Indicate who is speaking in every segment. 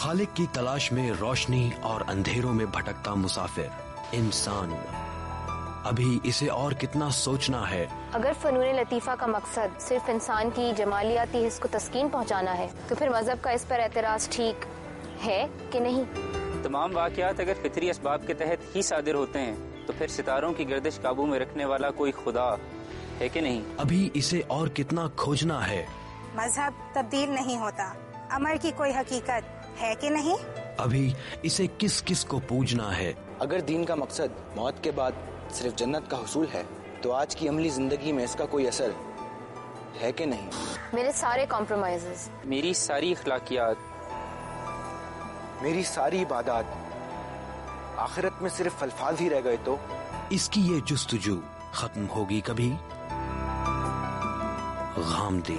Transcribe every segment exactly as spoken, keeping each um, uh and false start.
Speaker 1: खालिक की तलाश में रोशनी और अंधेरों में भटकता मुसाफिर इंसान, अभी इसे और कितना सोचना है।
Speaker 2: अगर फनून लतीफ़ा का मकसद सिर्फ इंसान की जमालियाती हिस्स को तस्कीन पहुंचाना है तो फिर मजहब का इस पर एतराज़ ठीक है कि नहीं?
Speaker 3: तमाम वाक़यात अगर फितरी असबाब के तहत ही सादिर होते हैं तो फिर सितारों की गर्दिश काबू में रखने वाला कोई खुदा है कि नहीं?
Speaker 1: अभी इसे और कितना खोजना है।
Speaker 4: मजहब तब्दील नहीं होता, अमर की कोई हकीकत है कि नहीं?
Speaker 1: अभी इसे किस किस को पूजना है।
Speaker 5: अगर दीन का मकसद मौत के बाद सिर्फ जन्नत का हुसूल है तो आज की अमली जिंदगी में इसका कोई असर है कि नहीं?
Speaker 2: मेरे सारे कॉम्प्रोमाइजेस,
Speaker 3: मेरी सारी अखलाकियात,
Speaker 5: मेरी सारी इबादत आखिरत में सिर्फ अल्फाज ही रह गए तो
Speaker 1: इसकी ये जुस्तजू खत्म होगी कभी? गामदी।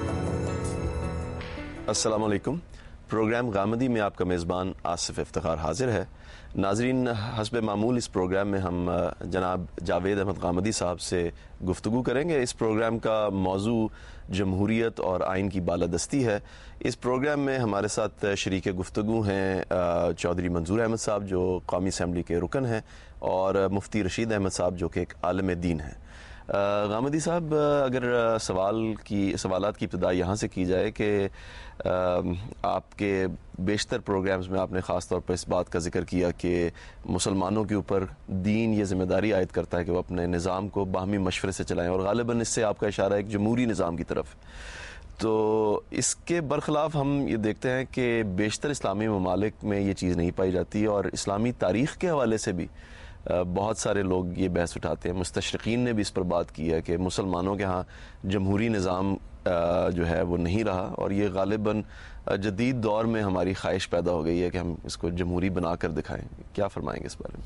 Speaker 6: अस्सलाम वालेकुम। प्रोग्राम गामदी में आपका मेज़बान आसिफ इफ्तिखार हाजिर है। नाजरीन, हस्ब मामूल इस प्रोग्राम में हम जनाब जावेद अहमद गामदी साहब से गुफ्तगू करेंगे। इस प्रोग्राम का मौजू जमहूरियत और आइन की बालादस्ती है। इस प्रोग्राम में हमारे साथ शरीक गुफ्तगू हैं चौधरी मंजूर अहमद साहब जो कौमी असम्बली के रुकन हैं और मुफ्ती रशीद अहमद साहब जो कि एक आलिम दीन हैं। गामदी साहब, अगर सवाल की सवालात की इब्तिदा यहाँ से की जाए कि आपके बेशतर प्रोग्राम्स में आपने ख़ास तौर पर इस बात का जिक्र किया कि मुसलमानों के ऊपर दीन ये ज़िम्मेदारी आयद करता है कि वो अपने निज़ाम को बाहमी मशवरे से चलाएं और ग़ालिबन इससे आपका इशारा एक जमहूरी निज़ाम की तरफ। तो इसके बरखिलाफ़ हम ये देखते हैं कि बेशतर इस्लामी ममालिक में ये चीज़ नहीं पाई जाती और इस्लामी तारीख़ के हवाले से भी बहुत सारे लोग ये बहस उठाते हैं। मुस्तशरिकीन ने भी इस पर बात की है कि मुसलमानों के यहाँ जमहूरी निज़ाम जो है वो नहीं रहा और ये ग़ालिबन जदीद दौर में हमारी ख्वाहिश पैदा हो गई है कि हम इसको जमहूरी बना कर दिखाएं। क्या फरमाएंगे इस बारे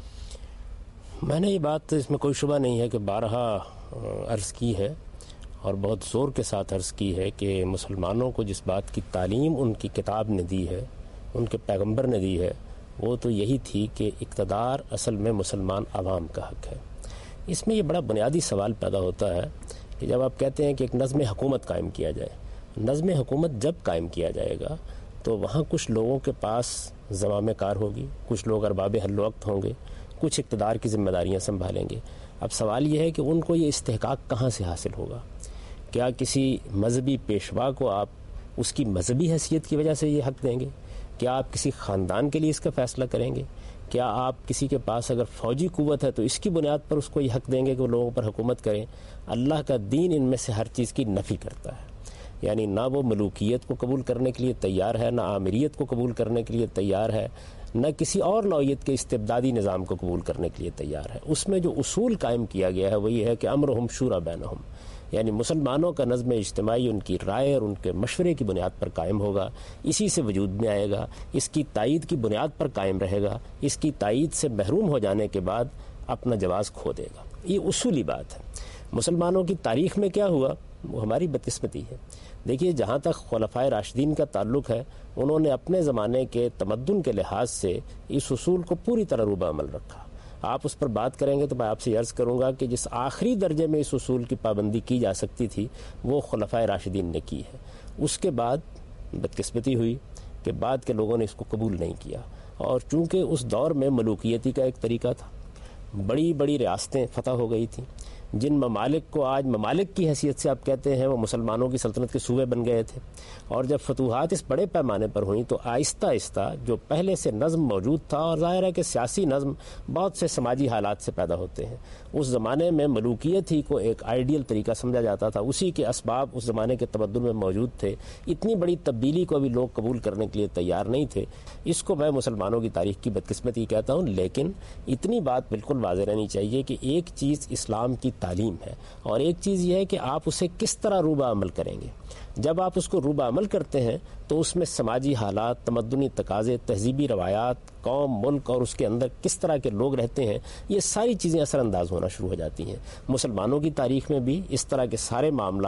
Speaker 6: में?
Speaker 7: मैंने ये बात, इसमें कोई शुबा नहीं है कि बारहा अर्ज़ की है और बहुत ज़ोर के साथ अर्ज़ की है कि मुसलमानों को जिस बात की तालीम उनकी किताब ने दी है, उनके पैगम्बर ने दी है, वो तो यही थी कि इक़्तिदार असल में मुसलमान आवाम का हक़ है। इसमें ये बड़ा बुनियादी सवाल पैदा होता है कि जब आप कहते हैं कि एक नज़्म हुकूमत कायम किया जाए, नज़्म हुकूमत जब कायम किया जाएगा तो वहाँ कुछ लोगों के पास ज़माम कार होगी, कुछ लोग अरबाब हल वक्त होंगे, कुछ इक़्तिदार की ज़िम्मेदारियाँ संभालेंगे। अब सवाल ये है कि उनको ये इस्तेहकाक कहाँ से हासिल होगा? क्या किसी मजहबी पेशवा को आप उसकी मजहबी हैसियत की वजह से ये हक़ देंगे? क्या आप किसी ख़ानदान के लिए इसका फ़ैसला करेंगे? क्या आप किसी के पास अगर फ़ौजी क़ुव्वत है तो इसकी बुनियाद पर उसको ये हक़ देंगे कि वो लोगों पर हुकूमत करें? अल्लाह का दीन इनमें से हर चीज़ की नफ़ी करता है, यानी ना वो मलूकियत को कबूल करने के लिए तैयार है, ना आमिरियत को कबूल करने के लिए तैयार है, न किसी और नौइयत के इस्तिबदादी निज़ाम को कबूल करने के लिए तैयार है। उसमें जो उसूल कायम किया गया है वो ये है कि अम्रुहुम शूरा बैनहुम, यानी मुसलमानों का नज़्म इज्तिमाई उनकी राय और उनके मशवरे की बुनियाद पर कायम होगा, इसी से वजूद में आएगा, इसकी तायीद की बुनियाद पर कायम रहेगा, इसकी तायीद से महरूम हो जाने के बाद अपना जवाज़ खो देगा। ये उसूली बात है। मुसलमानों की तारीख़ में क्या हुआ वो हमारी बदकिस्मती है। देखिए, जहाँ तक खुलफ़ाए राशिदीन का ताल्लुक़ है, उन्होंने अपने ज़माने के तमद्दुन के लिहाज से इस उसूल को पूरी तरह रूबा अमल रखा। आप उस पर बात करेंगे तो मैं आपसे अर्ज़ करूँगा कि जिस आखिरी दर्जे में इस उसूल की पाबंदी की जा सकती थी वो खुलफ़ाए राशिदीन ने की है। उसके बाद बदकिस्मती हुई कि बाद के लोगों ने इसको कबूल नहीं किया और चूँकि उस दौर में मलूकियती का एक तरीका था, बड़ी बड़ी रियासतें फ़तह हो गई थी। जिन ममालिक को आज ममालिक की हैसियत से आप कहते हैं वो मुसलमानों की सल्तनत के सूबे बन गए थे और जब फतूहात इस बड़े पैमाने पर हुई तो आहिस्ता आहिस्ता जो पहले से नज़्म मौजूद था, और ज़ाहिर है कि सियासी नज़्म बहुत से समाजी हालात से पैदा होते हैं, उस ज़माने में मलूकियत ही को एक आइडियल तरीका समझा जाता था, उसी के असबाब उस ज़माने के तबद्दुल में मौजूद थे। इतनी बड़ी तब्दीली को भी लोग कबूल करने के लिए तैयार नहीं थे। इसको मैं मुसलमानों की तारीख़ की बदकिस्मती कहता हूँ। लेकिन इतनी बात बिल्कुल वाज़ेह रहनी चाहिए कि एक चीज़ इस्लाम की तालीम है और एक चीज़ यह है कि आप उसे किस तरह रूबा अमल करेंगे। जब आप उसको रूबा अमल करते हैं तो उसमें समाजी हालात, तमद्दुनी तकाज़े, तहजीबी रवायात, कौम, मुल्क और उसके अंदर किस तरह के लोग रहते हैं, ये सारी चीज़ें असरअंदाज होना शुरू हो जाती हैं। मुसलमानों की तारीख़ में भी इस तरह के सारे मामलात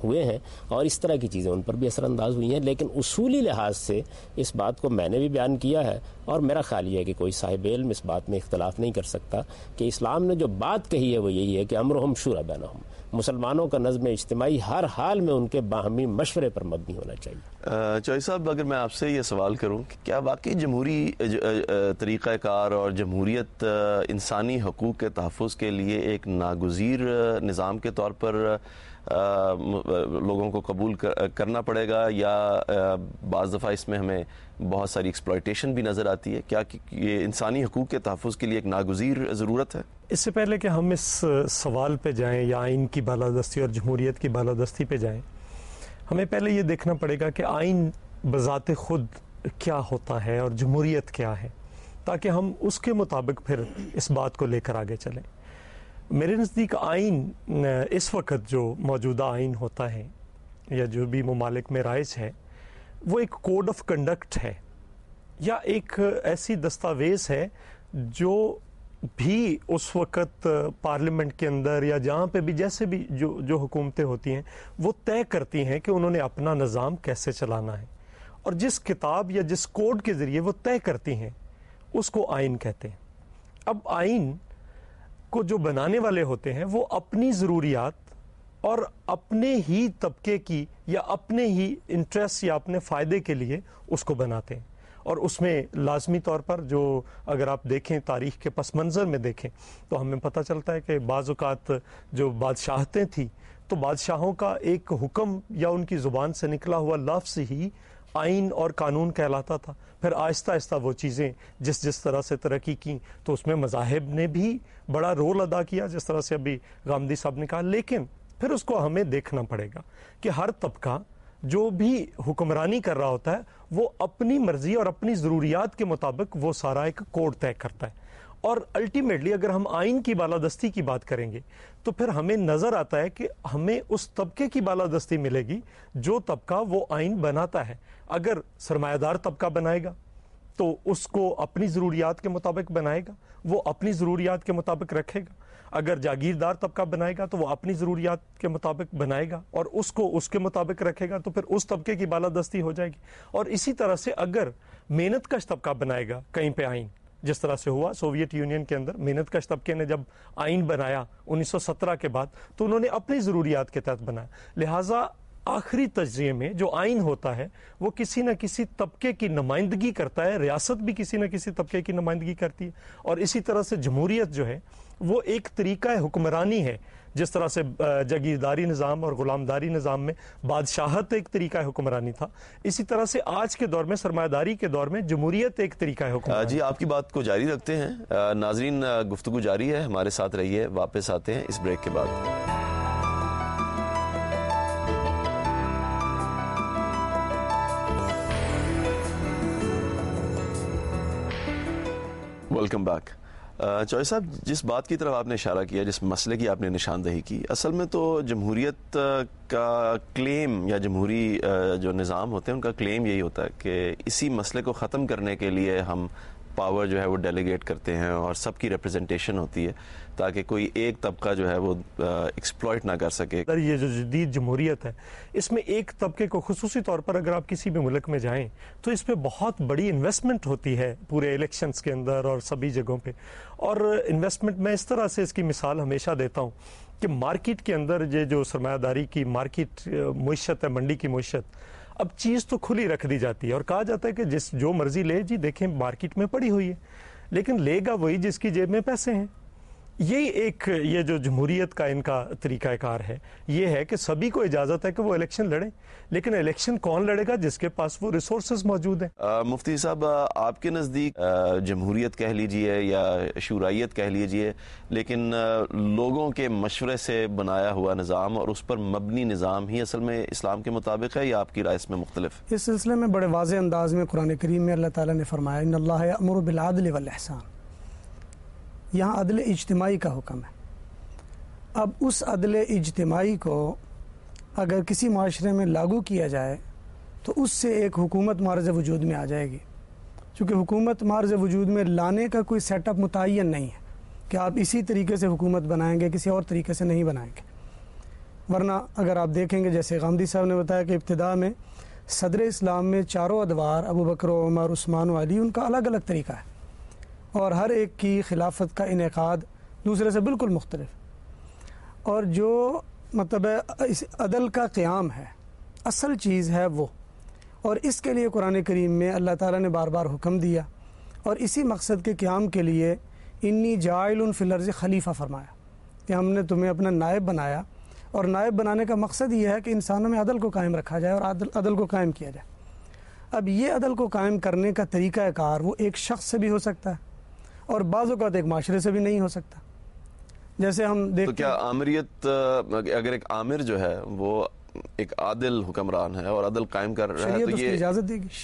Speaker 7: ہوئے ہیں اور اس طرح کی چیزیں ان پر بھی اثر انداز ہوئی ہیں. لیکن اصولی لحاظ سے اس بات کو میں نے بھی بیان کیا ہے اور میرا خیال یہ ہے کہ کوئی صاحب علم اس بات میں اختلاف نہیں کر سکتا کہ اسلام نے جو بات کہی ہے وہ یہی ہے کہ امرہم شورا بینہم، مسلمانوں کا نظم اجتماعی ہر حال میں ان کے باہمی مشورے پر مبنی ہونا چاہیے.
Speaker 6: چوہی صاحب، اگر میں آپ سے یہ سوال کروں کہ کیا واقعی جمہوری طریقہ کار اور جمہوریت انسانی حقوق کے تحفظ کے لیے ایک ناگزیر نظام کے طور پر لوگوں کو قبول کرنا پڑے گا، یا بعض دفعہ اس میں ہمیں بہت ساری ایکسپلائٹیشن بھی نظر آتی ہے؟ کیا یہ انسانی حقوق کے تحفظ کے لیے ایک ناگزیر ضرورت ہے؟
Speaker 8: اس سے پہلے کہ ہم اس سوال پہ جائیں یا آئین کی بالادستی اور جمہوریت کی بالادستی پہ جائیں، ہمیں پہلے یہ دیکھنا پڑے گا کہ آئین بذات خود کیا ہوتا ہے اور جمہوریت کیا ہے، تاکہ ہم اس کے مطابق پھر اس بات کو لے کر آگے چلیں. میرے نزدیک آئین اس وقت جو موجودہ آئین ہوتا ہے یا جو بھی ممالک میں رائج ہے، وہ ایک کوڈ آف کنڈکٹ ہے یا ایک ایسی دستاویز ہے جو بھی اس وقت پارلیمنٹ کے اندر یا جہاں پہ بھی جیسے بھی جو جو حکومتیں ہوتی ہیں وہ طے کرتی ہیں کہ انہوں نے اپنا نظام کیسے چلانا ہے، اور جس کتاب یا جس کوڈ کے ذریعے وہ طے کرتی ہیں اس کو آئین کہتے ہیں. اب آئین کو جو بنانے والے ہوتے ہیں وہ اپنی ضروریات اور اپنے ہی طبقے کی یا اپنے ہی انٹرسٹ یا اپنے فائدے کے لیے اس کو بناتے ہیں، اور اس میں لازمی طور پر جو اگر آپ دیکھیں تاریخ کے پس منظر میں دیکھیں تو ہمیں پتہ چلتا ہے کہ بعض اوقات جو بادشاہتیں تھیں تو بادشاہوں کا ایک حکم یا ان کی زبان سے نکلا ہوا لفظ ہی آئین اور قانون کہلاتا تھا. پھر آہستہ آہستہ وہ چیزیں جس جس طرح سے ترقی کی تو اس میں مذاہب نے بھی بڑا رول ادا کیا، جس طرح سے ابھی غامدی صاحب نے کہا. لیکن پھر اس کو ہمیں دیکھنا پڑے گا کہ ہر طبقہ جو بھی حکمرانی کر رہا ہوتا ہے وہ اپنی مرضی اور اپنی ضروریات کے مطابق وہ سارا ایک کوڈ طے کرتا ہے. اور الٹیمیٹلی اگر ہم آئین کی بالادستی کی بات کریں گے تو پھر ہمیں نظر آتا ہے کہ ہمیں اس طبقے کی بالادستی ملے گی جو طبقہ وہ آئین بناتا ہے. اگر سرمایہ دار طبقہ بنائے گا تو اس کو اپنی ضروریات کے مطابق بنائے گا، وہ اپنی ضروریات کے مطابق رکھے گا. اگر جاگیردار طبقہ بنائے گا تو وہ اپنی ضروریات کے مطابق بنائے گا اور اس کو اس کے مطابق رکھے گا، تو پھر اس طبقے کی بالادستی ہو جائے گی. اور اسی طرح سے اگر محنت کش طبقہ بنائے گا کہیں پہ آئین، جس طرح سے ہوا سوویت یونین کے اندر محنت کش طبقے نے جب آئین بنایا انیس سو سترہ کے بعد تو انہوں نے اپنی ضروریات کے تحت بنایا. لہٰذا آخری تجزیے میں جو آئین ہوتا ہے وہ کسی نہ کسی طبقے کی نمائندگی کرتا ہے، ریاست بھی کسی نہ کسی طبقے کی نمائندگی کرتی ہے. اور اسی طرح سے جمہوریت جو ہے وہ ایک طریقہ حکمرانی ہے. جس طرح سے جاگیرداری نظام اور غلامداری نظام میں بادشاہت ایک طریقہ حکمرانی تھا، اسی طرح سے آج کے دور میں سرمایہ داری کے دور میں جمہوریت ایک طریقہ حکمرانی.
Speaker 6: جی آپ کی بات کو جاری رکھتے ہیں. ناظرین گفتگو جاری ہے، ہمارے ساتھ رہیے. واپس آتے ہیں اس بریک کے بعد. Welcome back. چوہی صاحب، جس بات کی طرف آپ نے اشارہ کیا، جس مسئلے کی آپ نے نشاندہی کی، اصل میں تو جمہوریت کا کلیم یا جمہوری جو نظام ہوتے ہیں ان کا کلیم یہی ہوتا ہے کہ اسی مسئلے کو ختم کرنے کے لیے ہم پاور جو ہے وہ ڈیلیگیٹ کرتے ہیں اور سب کی ریپرزنٹیشن ہوتی ہے تاکہ کوئی ایک طبقہ جو ہے وہ ایکسپلوئٹ نہ کر سکے.
Speaker 8: یہ جو جدید جمہوریت ہے اس میں ایک طبقے کو خصوصی طور پر اگر آپ کسی بھی ملک میں جائیں تو اس پہ بہت بڑی انویسٹمنٹ ہوتی ہے پورے الیکشنز کے اندر اور سبھی جگہوں پہ. اور انویسٹمنٹ میں اس طرح سے اس کی مثال ہمیشہ دیتا ہوں کہ مارکیٹ کے اندر یہ جو سرمایہ داری کی مارکیٹ معیشت ہے، منڈی کی معیشت، اب چیز تو کھلی رکھ دی جاتی ہے اور کہا جاتا ہے کہ جس جو مرضی لے، جی دیکھیں مارکیٹ میں پڑی ہوئی ہے، لیکن لے گا وہی جس کی جیب میں پیسے ہیں. یہی ایک یہ جو جمہوریت کا ان کا طریقہ کار ہے، یہ ہے کہ سبھی کو اجازت ہے کہ وہ الیکشن لڑیں، لیکن الیکشن کون لڑے گا؟ جس کے پاس وہ ریسورسز موجود ہیں.
Speaker 6: مفتی صاحب، آپ کے نزدیک جمہوریت کہہ لیجئے یا شورائیت کہہ لیجئے، لیکن لوگوں کے مشورے سے بنایا ہوا نظام اور اس پر مبنی نظام ہی اصل میں اسلام کے مطابق ہے، یا آپ کی رائے اس میں مختلف؟
Speaker 9: اس سلسلے میں بڑے واضح انداز میں قرآن کریم میں اللہ تعالیٰ نے فرمایا ان اللہ یأمر بالعدل والاحسان. یہاں عدل اجتماعی کا حکم ہے. اب اس عدل اجتماعی کو اگر کسی معاشرے میں لاگو کیا جائے تو اس سے ایک حکومت معرض وجود میں آ جائے گی، چونکہ حکومت معرض وجود میں لانے کا کوئی سیٹ اپ متعین نہیں ہے کہ آپ اسی طریقے سے حکومت بنائیں گے، کسی اور طریقے سے نہیں بنائیں گے. ورنہ اگر آپ دیکھیں گے جیسے غامدی صاحب نے بتایا کہ ابتدا میں صدر اسلام میں چاروں ادوار ابو بکر و عمر عثمان و علی ان کا الگ الگ طریقہ ہے اور ہر ایک کی خلافت کا انعقاد دوسرے سے بالکل مختلف، اور جو مطلب اس عدل کا قیام ہے اصل چیز ہے وہ، اور اس کے لیے قرآن کریم میں اللہ تعالیٰ نے بار بار حکم دیا اور اسی مقصد کے قیام کے لیے انی جاعل فی الارض خلیفہ فرمایا کہ ہم نے تمہیں اپنا نائب بنایا، اور نائب بنانے کا مقصد یہ ہے کہ انسانوں میں عدل کو قائم رکھا جائے اور عدل عدل کو قائم کیا جائے۔ اب یہ عدل کو قائم کرنے کا طریقہ کار وہ ایک شخص سے بھی ہو سکتا ہے اور بعض اوقات ایک معاشرے سے بھی نہیں ہو سکتا۔ جیسے ہم دیکھتے
Speaker 6: تو کیا آمریت، اگر ایک آمر جو ہے وہ ایک عادل حکمران ہے اور عدل قائم کر رہا ہے تو یہ
Speaker 9: اجازت دے گی؟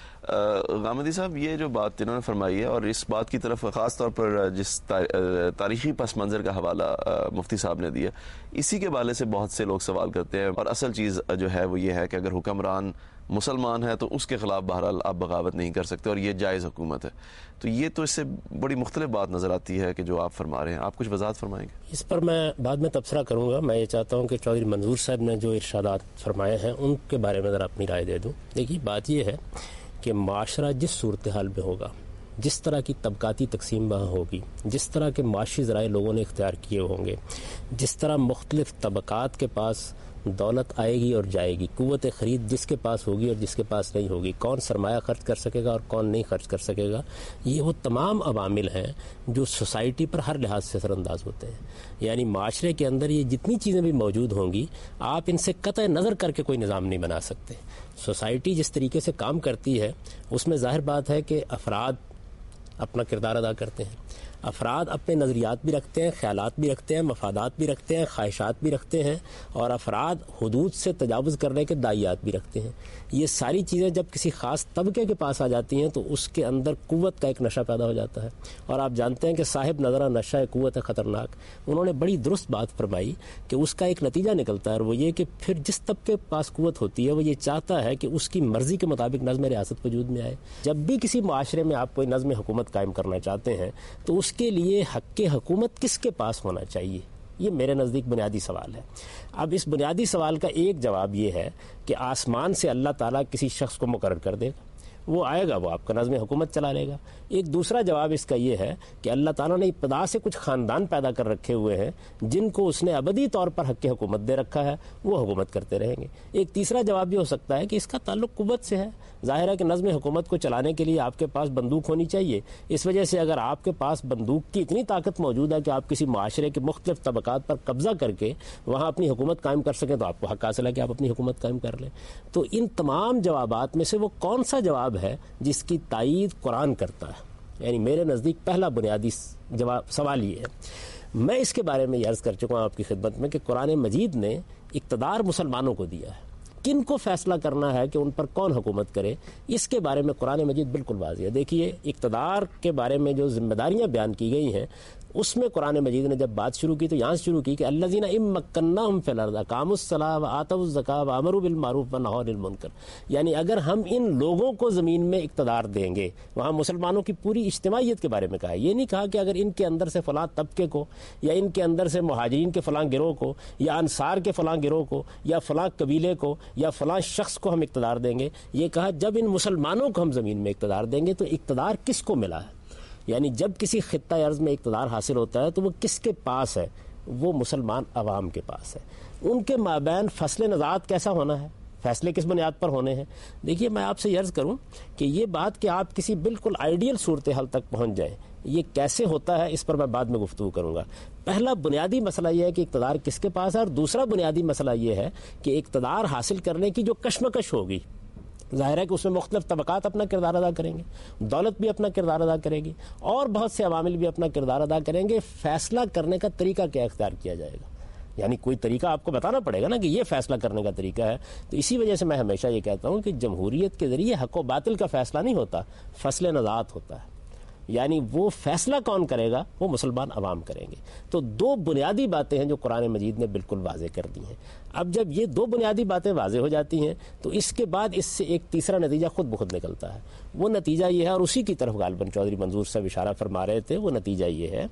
Speaker 6: غامدی صاحب یہ جو بات انہوں نے فرمائی ہے اور اس بات کی طرف خاص طور پر جس تاریخی پس منظر کا حوالہ مفتی صاحب نے دیا، اسی کے حوالے سے بہت سے لوگ سوال کرتے ہیں، اور اصل چیز جو ہے وہ یہ ہے کہ اگر حکمران مسلمان ہے تو اس کے خلاف بہرحال آپ بغاوت نہیں کر سکتے اور یہ جائز حکومت ہے، تو یہ تو اس سے بڑی مختلف بات نظر آتی ہے کہ جو آپ فرما رہے ہیں۔ آپ کچھ وضاحت فرمائیں گے؟
Speaker 7: اس پر میں بعد میں تبصرہ کروں گا۔ میں یہ چاہتا ہوں کہ چودھری منظور صاحب نے جو ارشادات فرمائے ہیں ان کے بارے میں ذرا اپنی رائے دے دوں۔ دیکھیے بات یہ ہے کہ معاشرہ جس صورتحال میں ہوگا، جس طرح کی طبقاتی تقسیم وہاں ہوگی، جس طرح کے معاشی ذرائع لوگوں نے اختیار کیے ہوں گے، جس طرح مختلف طبقات کے پاس دولت آئے گی اور جائے گی، قوت خرید جس کے پاس ہوگی اور جس کے پاس نہیں ہوگی، کون سرمایہ خرچ کر سکے گا اور کون نہیں خرچ کر سکے گا، یہ وہ تمام عوامل ہیں جو سوسائٹی پر ہر لحاظ سے اثر انداز ہوتے ہیں۔ یعنی معاشرے کے اندر یہ جتنی چیزیں بھی موجود ہوں گی، آپ ان سے قطع نظر کر کے کوئی نظام نہیں بنا سکتے۔ سوسائٹی جس طریقے سے کام کرتی ہے اس میں ظاہر بات ہے کہ افراد اپنا کردار ادا کرتے ہیں، افراد اپنے نظریات بھی رکھتے ہیں، خیالات بھی رکھتے ہیں، مفادات بھی رکھتے ہیں، خواہشات بھی رکھتے ہیں، اور افراد حدود سے تجاوز کرنے کے داعیات بھی رکھتے ہیں۔ یہ ساری چیزیں جب کسی خاص طبقے کے پاس آ جاتی ہیں تو اس کے اندر قوت کا ایک نشہ پیدا ہو جاتا ہے، اور آپ جانتے ہیں کہ صاحب نظرہ نشہ قوت ہے خطرناک۔ انہوں نے بڑی درست بات فرمائی کہ اس کا ایک نتیجہ نکلتا ہے، اور وہ یہ کہ پھر جس طبقے کے پاس قوت ہوتی ہے وہ یہ چاہتا ہے کہ اس کی مرضی کے مطابق نظم ریاست وجود میں آئے۔ جب بھی کسی معاشرے میں آپ کوئی نظم حکومت قائم کرنا چاہتے ہیں تو اس کے لیے حق حکومت کس کے پاس ہونا چاہیے، یہ میرے نزدیک بنیادی سوال ہے۔ اب اس بنیادی سوال کا ایک جواب یہ ہے کہ آسمان سے اللہ تعالیٰ کسی شخص کو مقرر کر دے گا، وہ آئے گا، وہ آپ کا نظم حکومت چلا لے گا۔ ایک دوسرا جواب اس کا یہ ہے کہ اللہ تعالیٰ نے ابتدا سے کچھ خاندان پیدا کر رکھے ہوئے ہیں جن کو اس نے ابدی طور پر حق حکومت دے رکھا ہے، وہ حکومت کرتے رہیں گے۔ ایک تیسرا جواب بھی ہو سکتا ہے کہ اس کا تعلق قوت سے ہے۔ ظاہر ہے کہ نظم حکومت کو چلانے کے لیے آپ کے پاس بندوق ہونی چاہیے، اس وجہ سے اگر آپ کے پاس بندوق کی اتنی طاقت موجود ہے کہ آپ کسی معاشرے کے مختلف طبقات پر قبضہ کر کے وہاں اپنی حکومت قائم کر سکیں تو آپ کو حق حاصل ہے کہ آپ اپنی حکومت قائم کر لیں۔ تو ان تمام جوابات میں سے وہ کون سا جواب ہے جس کی تائید قرآن کرتا ہے؟ یعنی میرے نزدیک پہلا بنیادی جواب سوال یہ ہے۔ میں اس کے بارے میں یہ عرض کر چکا ہوں آپ کی خدمت میں کہ قرآن مجید نے اقتدار مسلمانوں کو دیا ہے، کن کو فیصلہ کرنا ہے کہ ان پر کون حکومت کرے، اس کے بارے میں قرآن مجید بالکل واضح ہے۔ دیکھیے اقتدار کے بارے میں جو ذمہ داریاں بیان کی گئی ہیں اس میں قرآن مجید نے جب بات شروع کی تو یہاں سے شروع کی کہ الذین ان مکناہم فی الارض اقاموا الصلاۃ وآتوا الزکاۃ وامروا بالمعروف ونہوا عن المنکر، یعنی اگر ہم ان لوگوں کو زمین میں اقتدار دیں گے، وہاں مسلمانوں کی پوری اجتماعیت کے بارے میں کہا ہے، یہ نہیں کہا کہ اگر ان کے اندر سے فلاں طبقے کو یا ان کے اندر سے مہاجرین کے فلاں گروہ کو یا انصار کے فلاں گروہ کو یا فلاں قبیلے کو یا فلاں شخص کو ہم اقتدار دیں گے، یہ کہا جب ان مسلمانوں کو ہم زمین میں اقتدار دیں گے تو اقتدار کس کو ملا ہے، یعنی جب کسی خطہ ارض میں اقتدار حاصل ہوتا ہے تو وہ کس کے پاس ہے، وہ مسلمان عوام کے پاس ہے۔ ان کے مابین فصل نزاعت کیسا ہونا ہے، فیصلے کس بنیاد پر ہونے ہیں۔ دیکھیے میں آپ سے عرض کروں کہ یہ بات کہ آپ کسی بالکل آئیڈیل صورتحال تک پہنچ جائیں، یہ کیسے ہوتا ہے اس پر میں بعد میں گفتگو کروں گا۔ پہلا بنیادی مسئلہ یہ ہے کہ اقتدار کس کے پاس ہے، اور دوسرا بنیادی مسئلہ یہ ہے کہ اقتدار حاصل کرنے کی جو کشمکش ہوگی، ظاہر ہے کہ اس میں مختلف طبقات اپنا کردار ادا کریں گے، دولت بھی اپنا کردار ادا کرے گی اور بہت سے عوامل بھی اپنا کردار ادا کریں گے۔ فیصلہ کرنے کا طریقہ کیا اختیار کیا جائے گا، یعنی کوئی طریقہ آپ کو بتانا پڑے گا نا کہ یہ فیصلہ کرنے کا طریقہ ہے۔ تو اسی وجہ سے میں ہمیشہ یہ کہتا ہوں کہ جمہوریت کے ذریعے حق و باطل کا فیصلہ نہیں ہوتا، فصل نزاعت ہوتا ہے، یعنی وہ فیصلہ کون کرے گا، وہ مسلمان عوام کریں گے۔ تو دو بنیادی باتیں ہیں جو قرآن مجید نے بالکل واضح کر دی ہیں۔ اب جب یہ دو بنیادی باتیں واضح ہو جاتی ہیں تو اس کے بعد اس سے ایک تیسرا نتیجہ خود بخود نکلتا ہے۔ وہ نتیجہ یہ ہے، اور اسی کی طرف غالباً چودھری منظور صاحب اشارہ فرما رہے تھے، وہ نتیجہ یہ ہے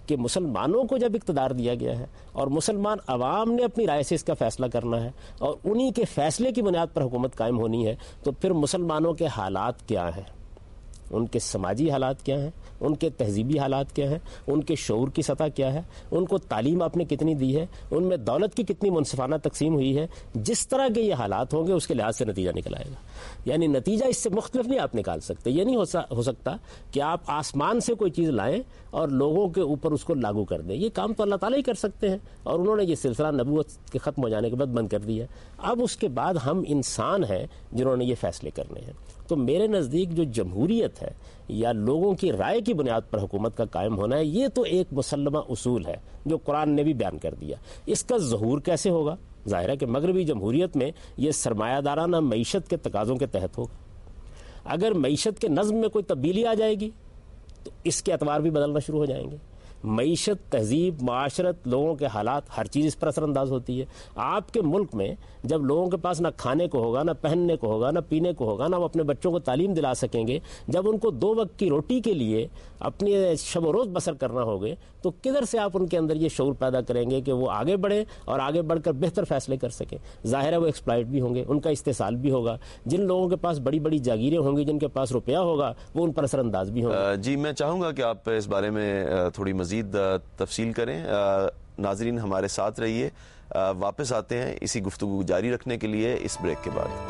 Speaker 7: کہ مسلمانوں کو جب اقتدار دیا گیا ہے اور مسلمان عوام نے اپنی رائے سے اس کا فیصلہ کرنا ہے اور انہی کے فیصلے کی بنیاد پر حکومت قائم ہونی ہے، تو پھر مسلمانوں کے حالات کیا ہیں، ان کے سماجی حالات کیا ہیں، ان کے تہذیبی حالات کیا ہیں، ان کے شعور کی سطح کیا ہے، ان کو تعلیم آپ نے کتنی دی ہے، ان میں دولت کی کتنی منصفانہ تقسیم ہوئی ہے، جس طرح کے یہ حالات ہوں گے اس کے لحاظ سے نتیجہ نکل آئے گا. یعنی نتیجہ اس سے مختلف نہیں آپ نکال سکتے. یہ نہیں ہو سکتا کہ آپ آسمان سے کوئی چیز لائیں اور لوگوں کے اوپر اس کو لاگو کر دیں. یہ کام تو اللہ تعالیٰ ہی کر سکتے ہیں، اور انہوں نے یہ سلسلہ نبوت کے ختم ہو جانے کے بعد بند کر دیا. اب اس کے بعد ہم انسان ہیں جنہوں نے یہ فیصلے کرنے ہیں. تو میرے نزدیک جو جمہوریت ہے یا لوگوں کی رائے کی بنیاد پر حکومت کا قائم ہونا ہے، یہ تو ایک مسلمہ اصول ہے جو قرآن نے بھی بیان کر دیا. اس کا ظہور کیسے ہوگا؟ ظاہر ہے کہ مغربی جمہوریت میں یہ سرمایہ دارانہ معیشت کے تقاضوں کے تحت ہوگا. اگر معیشت کے نظم میں کوئی تبدیلی آ جائے گی تو اس کے اعتبار بھی بدلنا شروع ہو جائیں گے. معیشت، تہذیب، معاشرت، لوگوں کے حالات، ہر چیز اس پر اثر انداز ہوتی ہے. آپ کے ملک میں جب لوگوں کے پاس نہ کھانے کو ہوگا، نہ پہننے کو ہوگا، نہ پینے کو ہوگا، نہ وہ اپنے بچوں کو تعلیم دلا سکیں گے، جب ان کو دو وقت کی روٹی کے لیے اپنی شب و روز بسر کرنا ہوگے، تو کدھر سے آپ ان کے اندر یہ شعور پیدا کریں گے کہ وہ آگے بڑھیں اور آگے بڑھ کر بہتر فیصلے کر سکیں؟ ظاہر ہے وہ ایکسپلائٹ بھی ہوں گے، ان کا استحصال بھی ہوگا. جن لوگوں کے پاس بڑی بڑی جاگیریں ہوں گی، جن کے پاس روپیہ ہوگا، وہ ان پر اثر انداز بھی ہوں گے.
Speaker 6: جی میں چاہوں گا کہ آپ اس بارے میں تھوڑی مزید تفصیل کریں. ناظرین ہمارے ساتھ رہیے، واپس آتے ہیں اسی گفتگو جاری رکھنے کے لیے اس بریک کے بعد.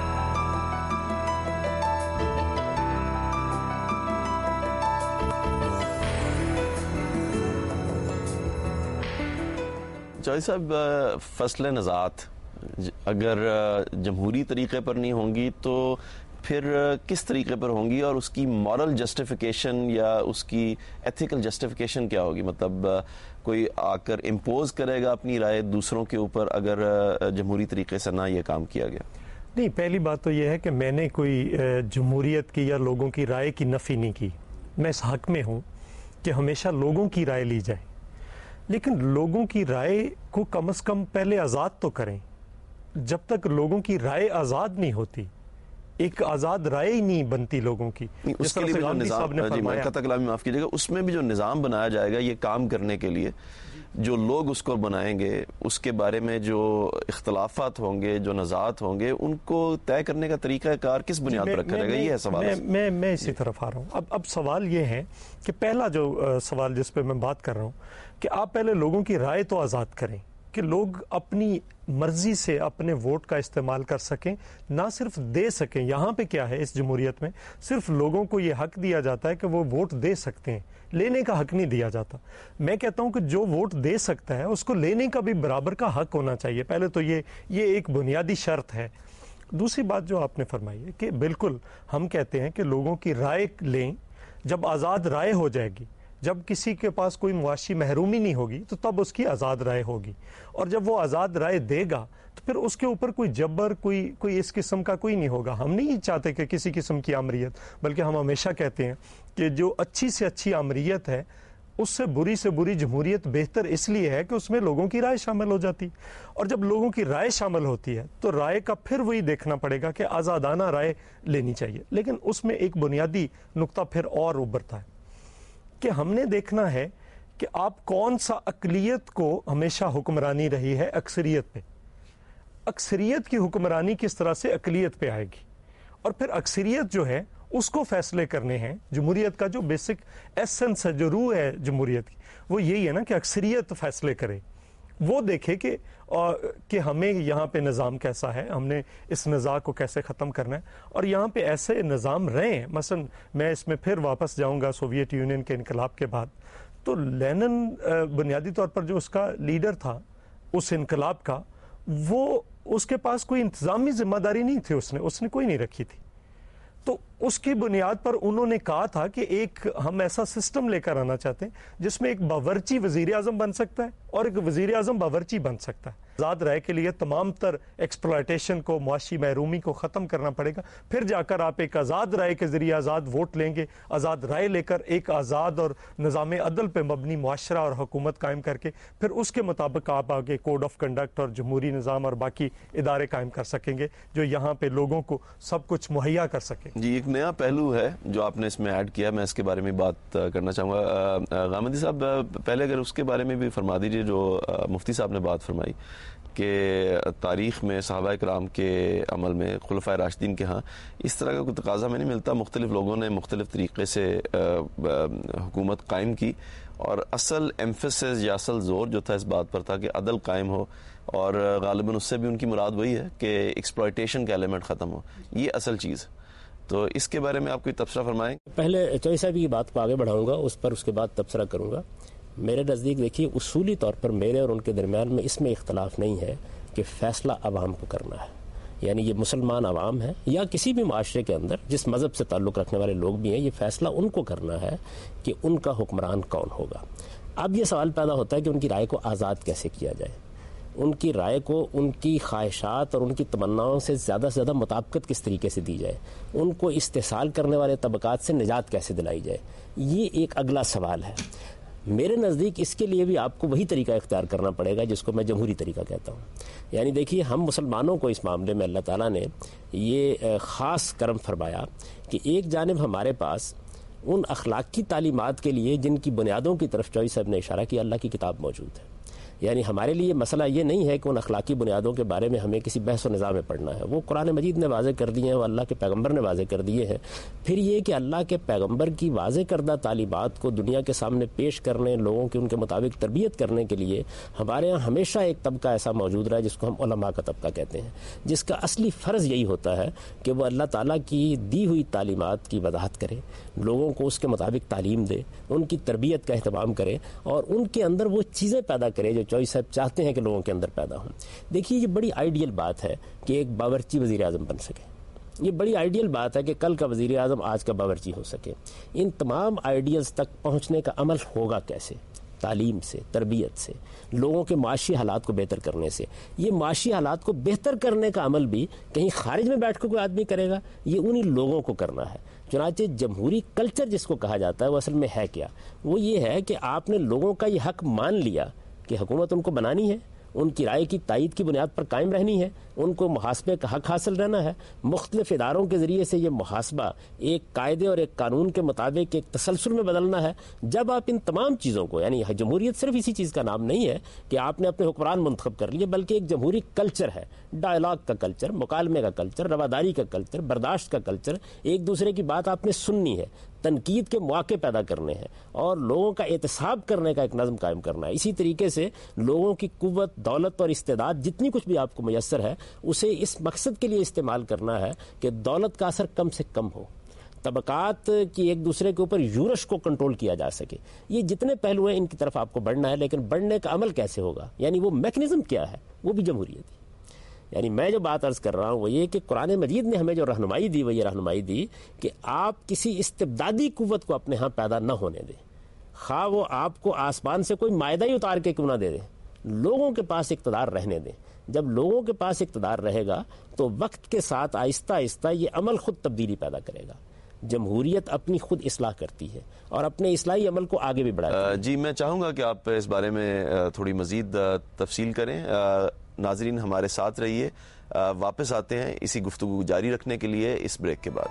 Speaker 6: جاوید صاحب، فصل نزاعت اگر جمہوری طریقے پر نہیں ہوں گی تو پھر کس طریقے پر ہوں گی، اور اس کی مورل جسٹیفیکیشن یا اس کی ایتھیکل جسٹیفیکیشن کیا ہوگی؟ مطلب کوئی آ کر امپوز کرے گا اپنی رائے دوسروں کے اوپر اگر جمہوری طریقے سے نہ یہ کام کیا گیا؟
Speaker 8: نہیں، پہلی بات تو یہ ہے کہ میں نے کوئی جمہوریت کی یا لوگوں کی رائے کی نفی نہیں کی. میں اس حق میں ہوں کہ ہمیشہ لوگوں کی رائے لی جائے، لیکن لوگوں کی رائے کو کم از کم پہلے آزاد تو کریں. جب تک لوگوں کی رائے آزاد نہیں ہوتی، ایک آزاد رائے ہی نہیں بنتی لوگوں کی.
Speaker 6: اس کے لیے بھی جو نظام، جی میں قطع کلامی معاف کیجیے گا، اس میں بھی جو نظام بنایا جائے گا یہ کام کرنے کے لیے، جو لوگ اس کو بنائیں گے، اس کے بارے میں جو اختلافات ہوں گے، جو نزاعات ہوں گے، ان کو طے کرنے کا طریقہ کار کس بنیاد پر رکھا جائے گا؟ یہ ہے سوال.
Speaker 8: میں میں اسی طرف آ رہا ہوں. اب اب سوال یہ ہے کہ پہلا جو سوال جس پہ میں بات کر رہا ہوں کہ آپ پہلے لوگوں کی رائے تو آزاد کریں کہ لوگ اپنی مرضی سے اپنے ووٹ کا استعمال کر سکیں، نہ صرف دے سکیں. یہاں پہ کیا ہے، اس جمہوریت میں صرف لوگوں کو یہ حق دیا جاتا ہے کہ وہ ووٹ دے سکتے ہیں، لینے کا حق نہیں دیا جاتا. میں کہتا ہوں کہ جو ووٹ دے سکتا ہے اس کو لینے کا بھی برابر کا حق ہونا چاہیے. پہلے تو یہ یہ ایک بنیادی شرط ہے. دوسری بات جو آپ نے فرمائی ہے کہ بالکل ہم کہتے ہیں کہ لوگوں کی رائے لیں. جب آزاد رائے ہو جائے گی، جب کسی کے پاس کوئی معاشی محرومی نہیں ہوگی، تو تب اس کی آزاد رائے ہوگی. اور جب وہ آزاد رائے دے گا تو پھر اس کے اوپر کوئی جبر، کوئی کوئی اس قسم کا کوئی نہیں ہوگا. ہم نہیں چاہتے کہ کسی قسم کی آمریت، بلکہ ہم ہمیشہ کہتے ہیں کہ جو اچھی سے اچھی آمریت ہے اس سے بری سے بری جمہوریت بہتر اس لیے ہے کہ اس میں لوگوں کی رائے شامل ہو جاتی. اور جب لوگوں کی رائے شامل ہوتی ہے تو رائے کا پھر وہی دیکھنا پڑے گا کہ آزادانہ رائے لینی چاہیے. لیکن اس میں ایک بنیادی نقطہ پھر اور ابھرتا ہے کہ ہم نے دیکھنا ہے کہ آپ کون سا اقلیت کو ہمیشہ حکمرانی رہی ہے اکثریت پہ، اکثریت کی حکمرانی کس طرح سے اقلیت پہ آئے گی، اور پھر اکثریت جو ہے اس کو فیصلے کرنے ہیں. جمہوریت کا جو بیسک ایسنس ہے، جو روح ہے جمہوریت کی، وہ یہی ہے نا کہ اکثریت فیصلے کرے. وہ دیکھے کہ کہ ہمیں یہاں پہ نظام کیسا ہے، ہم نے اس نظام کو کیسے ختم کرنا ہے، اور یہاں پہ ایسے نظام رہے ہیں. مثلا میں اس میں پھر واپس جاؤں گا سوویت یونین کے انقلاب کے بعد. تو لینن بنیادی طور پر جو اس کا لیڈر تھا اس انقلاب کا، وہ اس کے پاس کوئی انتظامی ذمہ داری نہیں تھی، اس نے اس نے کوئی نہیں رکھی تھی. تو اس کی بنیاد پر انہوں نے کہا تھا کہ ایک ہم ایسا سسٹم لے کر آنا چاہتے ہیں جس میں ایک باورچی وزیر اعظم بن سکتا ہے اور ایک وزیر اعظم باورچی بن سکتا ہے. آزاد رائے کے لیے تمام تر ایکسپلائٹیشن کو، معاشی محرومی کو ختم کرنا پڑے گا. پھر جا کر آپ ایک آزاد رائے کے ذریعے آزاد ووٹ لیں گے. آزاد رائے لے کر ایک آزاد اور نظام عدل پہ مبنی معاشرہ اور حکومت قائم کر کے پھر اس کے مطابق آپ آگے کوڈ آف کنڈکٹ اور جمہوری نظام اور باقی ادارے قائم کر سکیں گے جو یہاں پہ لوگوں کو سب کچھ مہیا کر سکیں.
Speaker 6: جی ایک نیا پہلو ہے جو آپ نے اس میں ایڈ کیا، میں اس کے بارے میں بات کرنا چاہوں گا. غامدی صاحب پہلے اگر اس کے بارے میں بھی فرما دیجیے جو مفتی صاحب نے بات فرمائی کہ تاریخ میں صحابہ کرام کے عمل میں خلفائے راشدین کے ہاں اس طرح کا کوئی تقاضا میں نہیں ملتا. مختلف لوگوں نے مختلف طریقے سے حکومت قائم کی اور اصل ایمفیسس یا اصل زور جو تھا اس بات پر تھا کہ عدل قائم ہو، اور غالباً اس سے بھی ان کی مراد وہی ہے کہ ایکسپلائٹیشن کا ایلیمنٹ ختم ہو. یہ اصل چیز. تو اس کے بارے میں آپ کوئی تبصرہ فرمائیں؟
Speaker 7: پہلے چوہدری صاحب کی بات کو آگے بڑھاؤں گا اس پر، اس کے بعد تبصرہ کروں گا. میرے نزدیک دیکھیے اصولی طور پر میرے اور ان کے درمیان میں اس میں اختلاف نہیں ہے کہ فیصلہ عوام کو کرنا ہے. یعنی یہ مسلمان عوام ہے یا کسی بھی معاشرے کے اندر جس مذہب سے تعلق رکھنے والے لوگ بھی ہیں، یہ فیصلہ ان کو کرنا ہے کہ ان کا حکمران کون ہوگا. اب یہ سوال پیدا ہوتا ہے کہ ان کی رائے کو آزاد کیسے کیا جائے، ان کی رائے کو ان کی خواہشات اور ان کی تمناؤں سے زیادہ سے زیادہ مطابقت کس طریقے سے دی جائے، ان کو استحصال کرنے والے طبقات سے نجات کیسے دلائی جائے. یہ ایک اگلا سوال ہے. میرے نزدیک اس کے لیے بھی آپ کو وہی طریقہ اختیار کرنا پڑے گا جس کو میں جمہوری طریقہ کہتا ہوں. یعنی دیکھیے ہم مسلمانوں کو اس معاملے میں اللہ تعالیٰ نے یہ خاص کرم فرمایا کہ ایک جانب ہمارے پاس ان اخلاقی تعلیمات کے لیے جن کی بنیادوں کی طرف چوہدری صاحب نے اشارہ کیا اللہ کی کتاب موجود ہے. یعنی ہمارے لیے مسئلہ یہ نہیں ہے کہ ان اخلاقی بنیادوں کے بارے میں ہمیں کسی بحث و نظام میں پڑھنا ہے. وہ قرآن مجید نے واضح کر دیے ہیں، وہ اللہ کے پیغمبر نے واضح کر دیے ہیں. پھر یہ کہ اللہ کے پیغمبر کی واضح کردہ تعلیمات کو دنیا کے سامنے پیش کرنے، لوگوں کی ان کے مطابق تربیت کرنے کے لیے ہمارے یہاں ہمیشہ ایک طبقہ ایسا موجود رہا ہے جس کو ہم علماء کا طبقہ کہتے ہیں، جس کا اصلی فرض یہی ہوتا ہے کہ وہ اللہ تعالیٰ کی دی ہوئی تعلیمات کی وضاحت کرے، لوگوں کو اس کے مطابق تعلیم دے، ان کی تربیت کا اہتمام کرے اور ان کے اندر وہ چیزیں پیدا کرے جو چوہدری صاحب چاہتے ہیں کہ لوگوں کے اندر پیدا ہوں. دیکھیے یہ بڑی آئیڈیل بات ہے کہ ایک باورچی وزیر اعظم بن سکے. یہ بڑی آئیڈیل بات ہے کہ کل کا وزیر اعظم آج کا باورچی ہو سکے. ان تمام آئیڈیلز تک پہنچنے کا عمل ہوگا کیسے؟ تعلیم سے، تربیت سے، لوگوں کے معاشی حالات کو بہتر کرنے سے. یہ معاشی حالات کو بہتر کرنے کا عمل بھی کہیں خارج میں بیٹھ کر کوئی آدمی کرے گا، یہ انہی لوگوں کو کرنا ہے. چنانچہ جمہوری کلچر جس کو کہا جاتا ہے وہ اصل میں ہے کیا؟ وہ یہ ہے کہ آپ نے لوگوں کا یہ حق مان لیا کہ حکومت ان کو بنانی ہے، ان کی رائے کی تائید کی بنیاد پر قائم رہنی ہے، ان کو محاسبے کا حق حاصل رہنا ہے. مختلف اداروں کے ذریعے سے یہ محاسبہ ایک قاعدے اور ایک قانون کے مطابق ایک تسلسل میں بدلنا ہے. جب آپ ان تمام چیزوں کو، یعنی جمہوریت صرف اسی چیز کا نام نہیں ہے کہ آپ نے اپنے حکمران منتخب کر لیے، بلکہ ایک جمہوری کلچر ہے، ڈائلاگ کا کلچر، مکالمے کا کلچر، رواداری کا کلچر، برداشت کا کلچر. ایک دوسرے کی بات آپ نے سننی ہے، تنقید کے مواقع پیدا کرنے ہیں اور لوگوں کا احتساب کرنے کا ایک نظم قائم کرنا ہے. اسی طریقے سے لوگوں کی قوت، دولت اور استعداد جتنی کچھ بھی آپ کو میسر ہے اسے اس مقصد کے لیے استعمال کرنا ہے کہ دولت کا اثر کم سے کم ہو، طبقات کی ایک دوسرے کے اوپر یورش کو کنٹرول کیا جا سکے. یہ جتنے پہلو ہیں ان کی طرف آپ کو بڑھنا ہے، لیکن بڑھنے کا عمل کیسے ہوگا، یعنی وہ میکنزم کیا ہے، وہ بھی جمہوریت ہے. یعنی میں جو بات عرض کر رہا ہوں وہ یہ کہ قرآن مجید نے ہمیں جو رہنمائی دی وہ یہ رہنمائی دی کہ آپ کسی استبدادی قوت کو اپنے ہاں پیدا نہ ہونے دیں، خواہ وہ آپ کو آسمان سے کوئی معاہدہ ہی اتار کے کیوں نہ دے دیں. لوگوں کے پاس اقتدار رہنے دیں. جب لوگوں کے پاس اقتدار رہے گا تو وقت کے ساتھ آہستہ آہستہ یہ عمل خود تبدیلی پیدا کرے گا. جمہوریت اپنی خود اصلاح کرتی ہے اور اپنے اصلاحی عمل کو آگے بھی بڑھاتی ہے.
Speaker 6: جی میں چاہوں گا کہ آپ اس بارے میں تھوڑی مزید تفصیل کریں. ناظرین ہمارے ساتھ رہیے، واپس آتے ہیں اسی گفتگو جاری رکھنے کے لیے اس بریک کے بعد.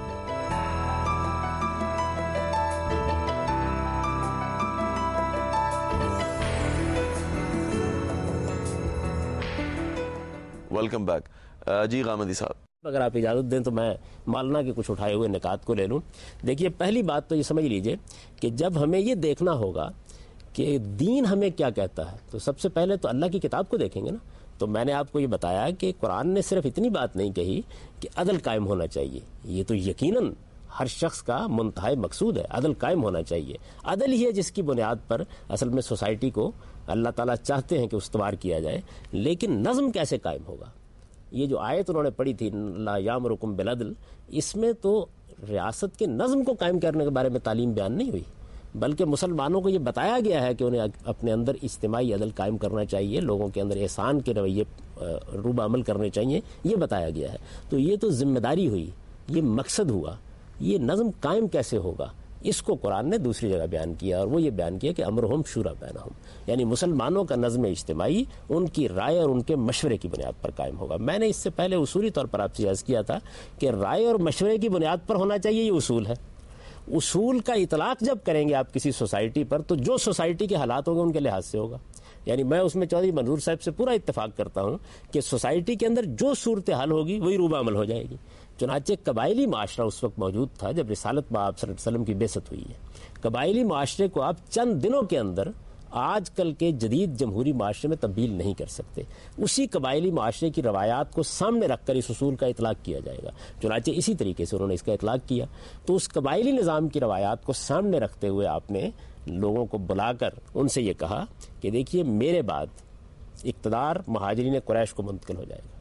Speaker 6: Welcome back. جی غامدی صاحب،
Speaker 7: اگر آپ اجازت دیں تو میں مولانا کے کچھ اٹھائے ہوئے نکات کو لے لوں. دیکھیے پہلی بات تو یہ سمجھ لیجئے کہ جب ہمیں یہ دیکھنا ہوگا کہ دین ہمیں کیا کہتا ہے تو سب سے پہلے تو اللہ کی کتاب کو دیکھیں گے نا. تو میں نے آپ کو یہ بتایا کہ قرآن نے صرف اتنی بات نہیں کہی کہ عدل قائم ہونا چاہیے. یہ تو یقیناً ہر شخص کا منتہائی مقصود ہے، عدل قائم ہونا چاہیے. عدل ہی ہے جس کی بنیاد پر اصل میں سوسائٹی کو اللہ تعالیٰ چاہتے ہیں کہ استوار کیا جائے. لیکن نظم کیسے قائم ہوگا؟ یہ جو آیت انہوں نے پڑھی تھی لا یامرکم بالعدل، اس میں تو ریاست کے نظم کو قائم کرنے کے بارے میں تعلیم بیان نہیں ہوئی، بلکہ مسلمانوں کو یہ بتایا گیا ہے کہ انہیں اپنے اندر اجتماعی عدل قائم کرنا چاہیے، لوگوں کے اندر احسان کے رویے روب عمل کرنے چاہیے، یہ بتایا گیا ہے. تو یہ تو ذمہ داری ہوئی، یہ مقصد ہوا. یہ نظم قائم کیسے ہوگا؟ اس کو قرآن نے دوسری جگہ بیان کیا، اور وہ یہ بیان کیا کہ امرہم شورا بینہم، یعنی مسلمانوں کا نظم اجتماعی ان کی رائے اور ان کے مشورے کی بنیاد پر قائم ہوگا۔ میں نے اس سے پہلے اصولی طور پر آپ سے عرض کیا تھا کہ رائے اور مشورے کی بنیاد پر ہونا چاہیے، یہ اصول ہے۔ اصول کا اطلاق جب کریں گے آپ کسی سوسائٹی پر تو جو سوسائٹی کے حالات ہوں گے ان کے لحاظ سے ہوگا۔ یعنی میں اس میں چودھری منظور صاحب سے پورا اتفاق کرتا ہوں کہ سوسائٹی کے اندر جو صورتحال ہوگی وہی روبہ عمل ہو جائے گی۔ چنانچہ قبائلی معاشرہ اس وقت موجود تھا جب رسالت بآب صلی اللہ علیہ وسلم کی بعثت ہوئی ہے۔ قبائلی معاشرے کو آپ چند دنوں کے اندر آج کل کے جدید جمہوری معاشرے میں تبدیل نہیں کر سکتے۔ اسی قبائلی معاشرے کی روایات کو سامنے رکھ کر اس اصول کا اطلاق کیا جائے گا۔ چنانچہ اسی طریقے سے انہوں نے اس کا اطلاق کیا۔ تو اس قبائلی نظام کی روایات کو سامنے رکھتے ہوئے آپ نے لوگوں کو بلا کر ان سے یہ کہا کہ دیکھیے میرے بعد اقتدار مہاجرین قریش کو منتقل ہو جائے گا۔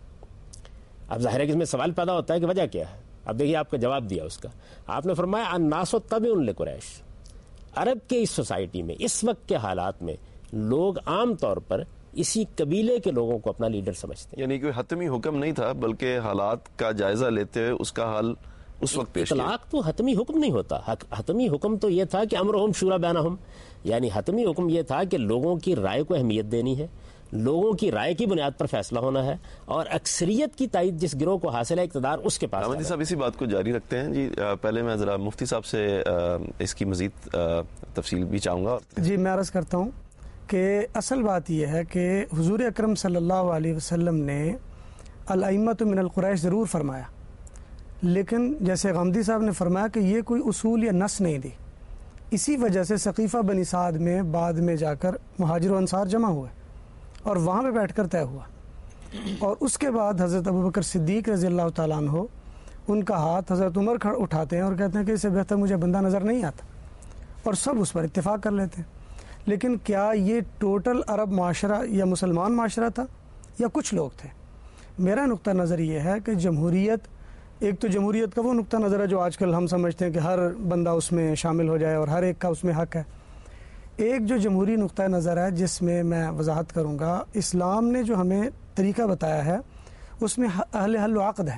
Speaker 7: اب ظاہر ہے کہ اس میں سوال پیدا ہوتا ہے کہ وجہ کیا ہے۔ اب دیکھیے آپ کا جواب دیا اس کا، آپ نے فرمایا الناس تبع لقریش، عرب کے اس سوسائٹی میں اس وقت کے حالات میں لوگ عام طور پر اسی قبیلے کے لوگوں کو اپنا لیڈر سمجھتے ہیں۔
Speaker 6: یعنی کوئی حتمی حکم نہیں تھا بلکہ حالات کا جائزہ لیتے ہوئے اس کا حل اس وقت پیش کیا۔
Speaker 7: اطلاق تو حتمی حکم نہیں ہوتا، حتمی حکم تو یہ تھا کہ امرہم شورا بینہم، یعنی حتمی حکم یہ تھا کہ لوگوں کی رائے کو اہمیت دینی ہے، لوگوں کی رائے کی بنیاد پر فیصلہ ہونا ہے، اور اکثریت کی تائید جس گروہ کو حاصل ہے اقتدار اس کے پاس۔
Speaker 6: احمد صاحب اسی بات کو جاری رکھتے ہیں جی، پہلے میں ذرا مفتی صاحب سے اس کی مزید تفصیل بھی چاہوں گا۔
Speaker 9: جی میں عرض کرتا ہوں کہ اصل بات یہ ہے کہ حضور اکرم صلی اللہ علیہ وسلم نے الائمۃ من القریش ضرور فرمایا، لیکن جیسے غامدی صاحب نے فرمایا کہ یہ کوئی اصول یا نص نہیں دی۔ اسی وجہ سے ثقیفہ بنی سعد میں بعد میں جا کر مہاجر و انصار جمع ہوئے اور وہاں پہ بیٹھ کر طے ہوا، اور اس کے بعد حضرت ابوبکر صدیق رضی اللہ تعالیٰ عنہ ان کا ہاتھ حضرت عمر اٹھاتے ہیں اور کہتے ہیں کہ اس سے بہتر مجھے بندہ نظر نہیں آتا، اور سب اس پر اتفاق کر لیتے ہیں۔ لیکن کیا یہ ٹوٹل عرب معاشرہ یا مسلمان معاشرہ تھا یا کچھ لوگ تھے؟ میرا نقطہ نظر یہ ہے کہ جمہوریت، ایک تو جمہوریت کا وہ نقطہ نظر ہے جو آج کل ہم سمجھتے ہیں کہ ہر بندہ اس میں شامل ہو جائے اور ہر ایک کا اس میں حق ہے۔ ایک جو جمہوری نقطہ نظر ہے جس میں میں وضاحت کروں گا، اسلام نے جو ہمیں طریقہ بتایا ہے اس میں اہل حل و عقد ہے،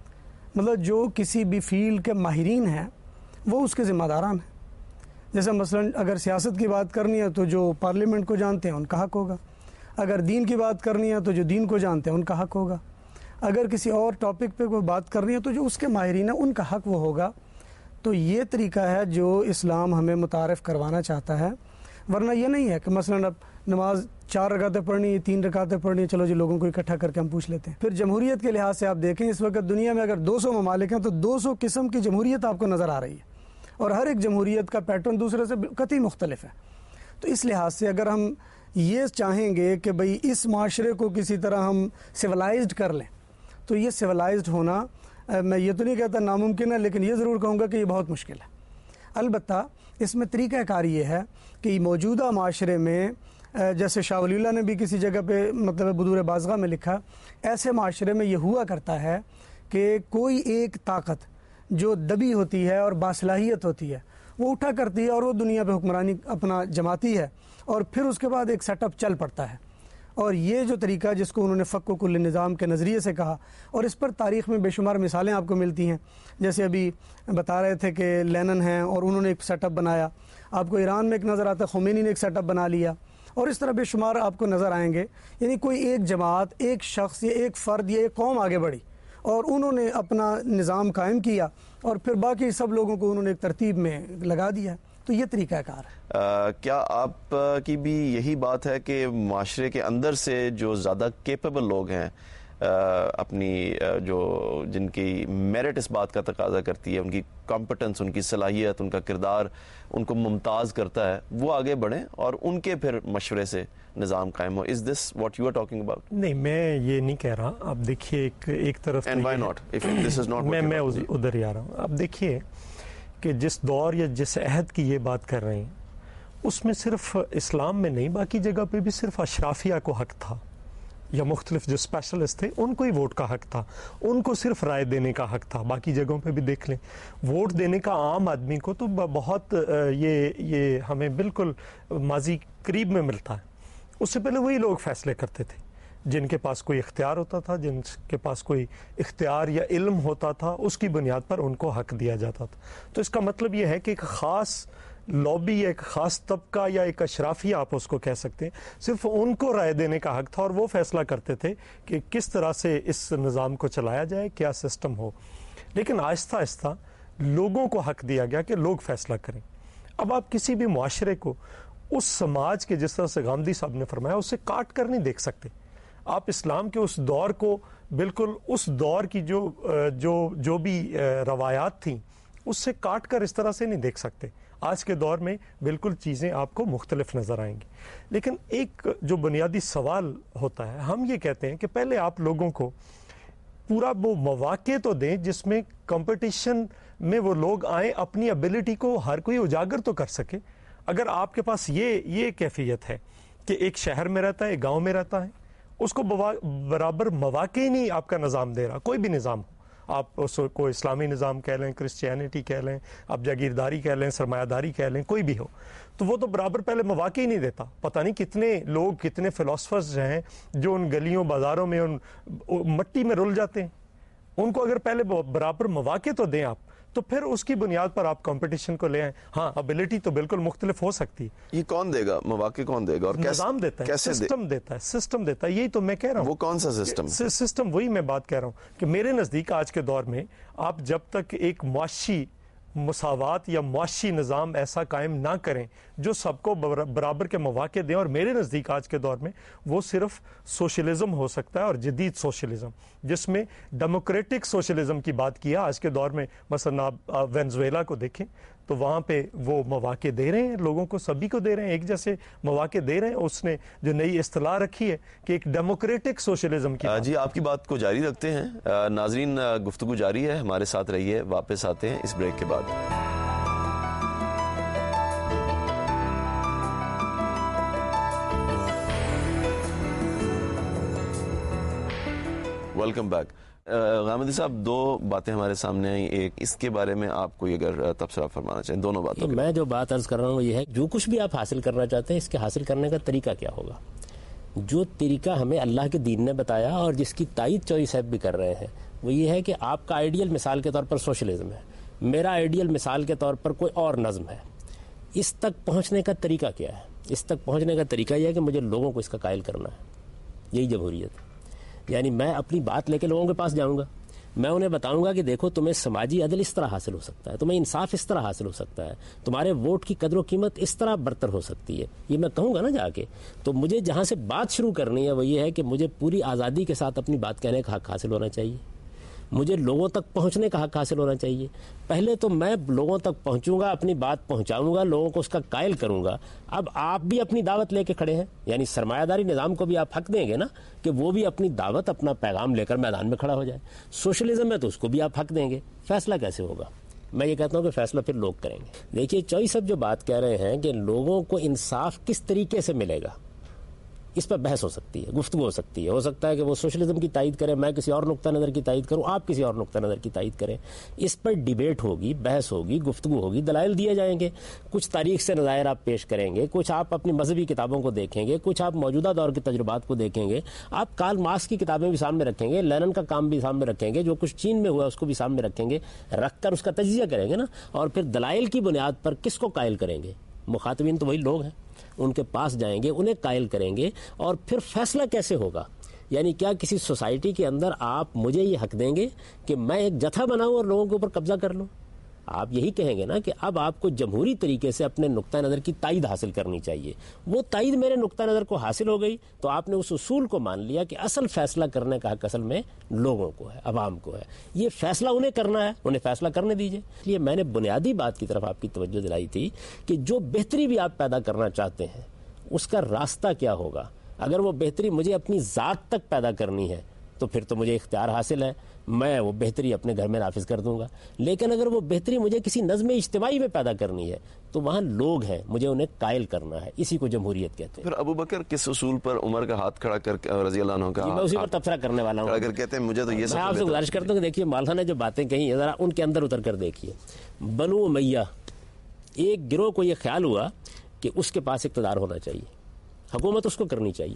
Speaker 9: مطلب جو کسی بھی فیلڈ کے ماہرین ہیں وہ اس کے ذمہ داران ہیں۔ جیسے مثلا اگر سیاست کی بات کرنی ہے تو جو پارلیمنٹ کو جانتے ہیں ان کا حق ہوگا، اگر دین کی بات کرنی ہے تو جو دین کو جانتے ہیں ان کا حق ہوگا، اگر کسی اور ٹاپک پہ کوئی بات کرنی ہے تو جو اس کے ماہرین ہیں ان کا حق وہ ہوگا۔ تو یہ طریقہ ہے جو اسلام ہمیں متعارف کروانا چاہتا ہے، ورنہ یہ نہیں ہے کہ مثلا اب نماز چار رکعتیں پڑھنی ہے، تین رکعتیں پڑھنی ہے، چلو جی لوگوں کو اکٹھا کر کے ہم پوچھ لیتے ہیں۔ پھر جمہوریت کے لحاظ سے آپ دیکھیں اس وقت دنیا میں اگر دو سو ممالک ہیں تو دو سو قسم کی جمہوریت آپ کو نظر آ رہی ہے، اور ہر ایک جمہوریت کا پیٹرن دوسرے سے قطعی مختلف ہے۔ تو اس لحاظ سے اگر ہم یہ چاہیں گے کہ بھئی اس معاشرے کو کسی طرح ہم سیولائزڈ کر لیں تو یہ سیولائزڈ ہونا، میں یہ تو نہیں کہتا ناممکن ہے، لیکن یہ ضرور کہوں گا کہ یہ بہت مشکل ہے۔ البتہ اس میں طریقہ کار یہ ہے کہ موجودہ معاشرے میں، جیسے شاہ ولی اللہ نے بھی کسی جگہ پہ مطلب بدور بازغہ میں لکھا، ایسے معاشرے میں یہ ہوا کرتا ہے کہ کوئی ایک طاقت جو دبی ہوتی ہے اور باصلاحیت ہوتی ہے وہ اٹھا کرتی ہے اور وہ دنیا پہ حکمرانی اپنا جماتی ہے، اور پھر اس کے بعد ایک سیٹ اپ چل پڑتا ہے۔ اور یہ جو طریقہ جس کو انہوں نے فق و کل نظام کے نظریے سے کہا، اور اس پر تاریخ میں بے شمار مثالیں آپ کو ملتی ہیں، جیسے ابھی بتا رہے تھے کہ لینن ہیں اور انہوں نے ایک سیٹ اپ بنایا، آپ کو ایران میں ایک نظر آتا ہے خمینی نے ایک سیٹ اپ بنا لیا، اور اس طرح بے شمار آپ کو نظر آئیں گے۔ یعنی کوئی ایک جماعت، ایک شخص یا ایک فرد یا ایک قوم آگے بڑھی اور انہوں نے اپنا نظام قائم کیا، اور پھر باقی سب لوگوں کو انہوں نے ایک ترتیب میں لگا دیا۔ تو یہ طریقہ کار ہے۔
Speaker 6: کیا آپ کی بھی یہی بات ہے کہ معاشرے کے اندر سے جو زیادہ کیپیبل لوگ ہیں، اپنی جو جن کی میرٹ اس بات کا تقاضا کرتی ہے، ان کی کمپٹنس، ان کی صلاحیت، ان کا کردار ان کو ممتاز کرتا ہے، وہ آگے بڑھیں اور ان کے پھر مشورے سے نظام قائم ہو؟ Is this what you are talking about?
Speaker 8: نہیں، میں یہ نہیں کہہ رہا۔ اب دیکھیے ایک ایک طرف
Speaker 6: and why not if this is not,
Speaker 8: میں میں ادھر ہی آ رہا ہوں۔ اب دیکھیے کہ جس دور یا جس عہد کی یہ بات کر رہے ہیں اس میں صرف اسلام میں نہیں، باقی جگہ پہ بھی صرف اشرافیہ کو حق تھا، یا مختلف جو اسپیشلسٹ تھے ان کو ہی ووٹ کا حق تھا، ان کو صرف رائے دینے کا حق تھا۔ باقی جگہوں پہ بھی دیکھ لیں، ووٹ دینے کا عام آدمی کو تو بہت یہ یہ ہمیں بالکل ماضی قریب میں ملتا ہے، اس سے پہلے وہی لوگ فیصلے کرتے تھے۔ جن کے پاس کوئی اختیار ہوتا تھا، جن کے پاس کوئی اختیار یا علم ہوتا تھا، اس کی بنیاد پر ان کو حق دیا جاتا تھا. تو اس کا مطلب یہ ہے کہ ایک خاص لابی یا ایک خاص طبقہ یا ایک اشرافی آپ اس کو کہہ سکتے ہیں، صرف ان کو رائے دینے کا حق تھا اور وہ فیصلہ کرتے تھے کہ کس طرح سے اس نظام کو چلایا جائے، کیا سسٹم ہو. لیکن آہستہ آہستہ لوگوں کو حق دیا گیا کہ لوگ فیصلہ کریں. اب آپ کسی بھی معاشرے کو اس سماج کے، جس طرح سے غامدی صاحب نے فرمایا، اسے کاٹ کر نہیں دیکھ سکتے. آپ اسلام کے اس دور کو بالکل اس دور کی جو جو جو بھی روایات تھیں اس سے کاٹ کر اس طرح سے نہیں دیکھ سکتے. آج کے دور میں بالکل چیزیں آپ کو مختلف نظر آئیں گی. لیکن ایک جو بنیادی سوال ہوتا ہے، ہم یہ کہتے ہیں کہ پہلے آپ لوگوں کو پورا وہ مواقع تو دیں جس میں کمپٹیشن میں وہ لوگ آئیں، اپنی ابیلٹی کو ہر کوئی اجاگر تو کر سکے. اگر آپ کے پاس یہ یہ کیفیت ہے کہ ایک شہر میں رہتا ہے، ایک گاؤں میں رہتا ہے، اس کو برابر مواقع ہی نہیں آپ کا نظام دے رہا، کوئی بھی نظام ہو، آپ اس کو اسلامی نظام کہہ لیں، کرسچینٹی کہہ لیں، آپ جاگیرداری کہہ لیں، سرمایہ داری کہہ لیں، کوئی بھی ہو، تو وہ تو برابر پہلے مواقع ہی نہیں دیتا. پتہ نہیں کتنے لوگ، کتنے فلاسفرز ہیں جو ان گلیوں بازاروں میں ان مٹی میں رل جاتے ہیں. ان کو اگر پہلے برابر مواقع تو دیں آپ، تو پھر اس کی بنیاد پر آپ کمپٹیشن کو لے آئیں. ہاں، ابیلٹی تو بالکل مختلف ہو سکتی ہے.
Speaker 6: یہ کون دے گا مواقع؟ کون دے گا؟ اور
Speaker 8: نظام دیتا ہے، سسٹم دیتا ہے، سسٹم دیتا ہے. یہی تو میں کہہ رہا ہوں.
Speaker 6: وہ کون سا سسٹم؟
Speaker 8: سسٹم وہی میں بات کہہ رہا ہوں کہ میرے نزدیک آج کے دور میں آپ جب تک ایک معاشی مساوات یا معاشی نظام ایسا قائم نہ کریں جو سب کو برابر کے مواقع دیں، اور میرے نزدیک آج کے دور میں وہ صرف سوشلزم ہو سکتا ہے، اور جدید سوشلزم جس میں ڈیموکریٹک سوشلزم کی بات کیا. آج کے دور میں مثلا آپ وینزویلا کو دیکھیں تو وہاں پہ وہ مواقع دے رہے ہیں لوگوں کو، سبھی کو دے رہے ہیں، ایک جیسے مواقع دے رہے ہیں. اس نے جو نئی اصطلاح رکھی ہے کہ ایک ڈیموکریٹک سوشلزم کی.
Speaker 6: جی، آپ کی بات کو جاری رکھتے ہیں. ناظرین، گفتگو جاری ہے، ہمارے ساتھ رہیے. واپس آتے ہیں اس بریک کے بعد. Welcome back. غامدی صاحب، دو باتیں ہمارے سامنے آئیں. ایک اس کے بارے میں آپ کوئی اگر تبصرہ فرمانا چاہیں دونوں باتوں.
Speaker 7: میں جو بات عرض کر رہا ہوں وہ یہ ہے، جو کچھ بھی آپ حاصل کرنا چاہتے ہیں اس کے حاصل کرنے کا طریقہ کیا ہوگا. جو طریقہ ہمیں اللہ کے دین نے بتایا اور جس کی تائید چوئی صاحب بھی کر رہے ہیں وہ یہ ہے کہ آپ کا آئیڈیل مثال کے طور پر سوشلزم ہے، میرا آئیڈیل مثال کے طور پر کوئی اور نظم ہے. اس تک پہنچنے کا طریقہ کیا ہے؟ اس تک پہنچنے کا طریقہ یہ ہے کہ مجھے لوگوں کو اس کا قائل کرنا ہے. یہی جمہوریت. یعنی میں اپنی بات لے کے لوگوں کے پاس جاؤں گا، میں انہیں بتاؤں گا کہ دیکھو تمہیں سماجی عدل اس طرح حاصل ہو سکتا ہے، تمہیں انصاف اس طرح حاصل ہو سکتا ہے، تمہارے ووٹ کی قدر و قیمت اس طرح برتر ہو سکتی ہے. یہ میں کہوں گا نا جا کے. تو مجھے جہاں سے بات شروع کرنی ہے وہ یہ ہے کہ مجھے پوری آزادی کے ساتھ اپنی بات کہنے کا حق حاصل ہونا چاہیے، مجھے لوگوں تک پہنچنے کا حق حاصل ہونا چاہیے. پہلے تو میں لوگوں تک پہنچوں گا، اپنی بات پہنچاؤں گا، لوگوں کو اس کا قائل کروں گا. اب آپ بھی اپنی دعوت لے کے کھڑے ہیں، یعنی سرمایہ داری نظام کو بھی آپ حق دیں گے نا کہ وہ بھی اپنی دعوت، اپنا پیغام لے کر میدان میں کھڑا ہو جائے. سوشلزم میں تو اس کو بھی آپ حق دیں گے. فیصلہ کیسے ہوگا؟ میں یہ کہتا ہوں کہ فیصلہ پھر لوگ کریں گے. دیکھیے، چوئی صاحب جو بات کہہ رہے ہیں کہ لوگوں کو انصاف کس طریقے سے ملے گا، اس پر بحث ہو سکتی ہے، گفتگو ہو سکتی ہے. ہو سکتا ہے کہ وہ سوشلزم کی تائید کریں، میں کسی اور نقطہ نظر کی تائید کروں، آپ کسی اور نقطہ نظر کی تائید کریں. اس پر ڈیبیٹ ہوگی، بحث ہوگی، گفتگو ہوگی، دلائل دیے جائیں گے. کچھ تاریخ سے نظائر آپ پیش کریں گے، کچھ آپ اپنی مذہبی کتابوں کو دیکھیں گے، کچھ آپ موجودہ دور کے تجربات کو دیکھیں گے. آپ کارل مارکس کی کتابیں بھی سامنے رکھیں گے، لینن کا کام بھی سامنے رکھیں گے، جو کچھ چین میں ہوا اس کو بھی سامنے رکھیں گے. رکھ کر اس کا تجزیہ کریں گے نا، اور پھر دلائل کی بنیاد پر کس کو قائل کریں گے. مخاطبین تو وہی لوگ ہیں، ان کے پاس جائیں گے، انہیں قائل کریں گے. اور پھر فیصلہ کیسے ہوگا؟ یعنی کیا کسی سوسائٹی کے اندر آپ مجھے یہ حق دیں گے کہ میں ایک جتھا بناؤں اور لوگوں کے اوپر قبضہ کر لوں؟ آپ یہی کہیں گے نا کہ اب آپ کو جمہوری طریقے سے اپنے نقطہ نظر کی تائید حاصل کرنی چاہیے. وہ تائید میرے نقطہ نظر کو حاصل ہو گئی تو آپ نے اس اصول کو مان لیا کہ اصل فیصلہ کرنے کا حق اصل میں لوگوں کو ہے، عوام کو ہے. یہ فیصلہ انہیں کرنا ہے، انہیں فیصلہ کرنے دیجیے. اس لیے میں نے بنیادی بات کی طرف آپ کی توجہ دلائی تھی کہ جو بہتری بھی آپ پیدا کرنا چاہتے ہیں اس کا راستہ کیا ہوگا. اگر وہ بہتری مجھے اپنی ذات تک پیدا کرنی ہے تو پھر تو مجھے اختیار حاصل ہے، میں وہ بہتری اپنے گھر میں نافذ کر دوں گا. لیکن اگر وہ بہتری مجھے کسی نظم اجتماعی میں پیدا کرنی ہے تو وہاں لوگ ہیں، مجھے انہیں قائل کرنا ہے. اسی کو جمہوریت کہتے ہیں.
Speaker 6: پھر ابو بکر کس اصول پر عمر کا ہاتھ کھڑا کر رضی اللہ عنہ کا
Speaker 7: میں اسی پر تبصرہ کرنے والا ہوں.
Speaker 6: اگر کہتے ہیں مجھے تو یہ
Speaker 7: میں آپ سے گزارش کرتا ہوں کہ دیکھیے مولانا نے جو باتیں کہی ذرا ان کے اندر اتر کر دیکھیے. بنو امیہ ایک گروہ کو یہ خیال ہوا کہ اس کے پاس اقتدار ہونا چاہیے، حکومت اس کو کرنی چاہیے.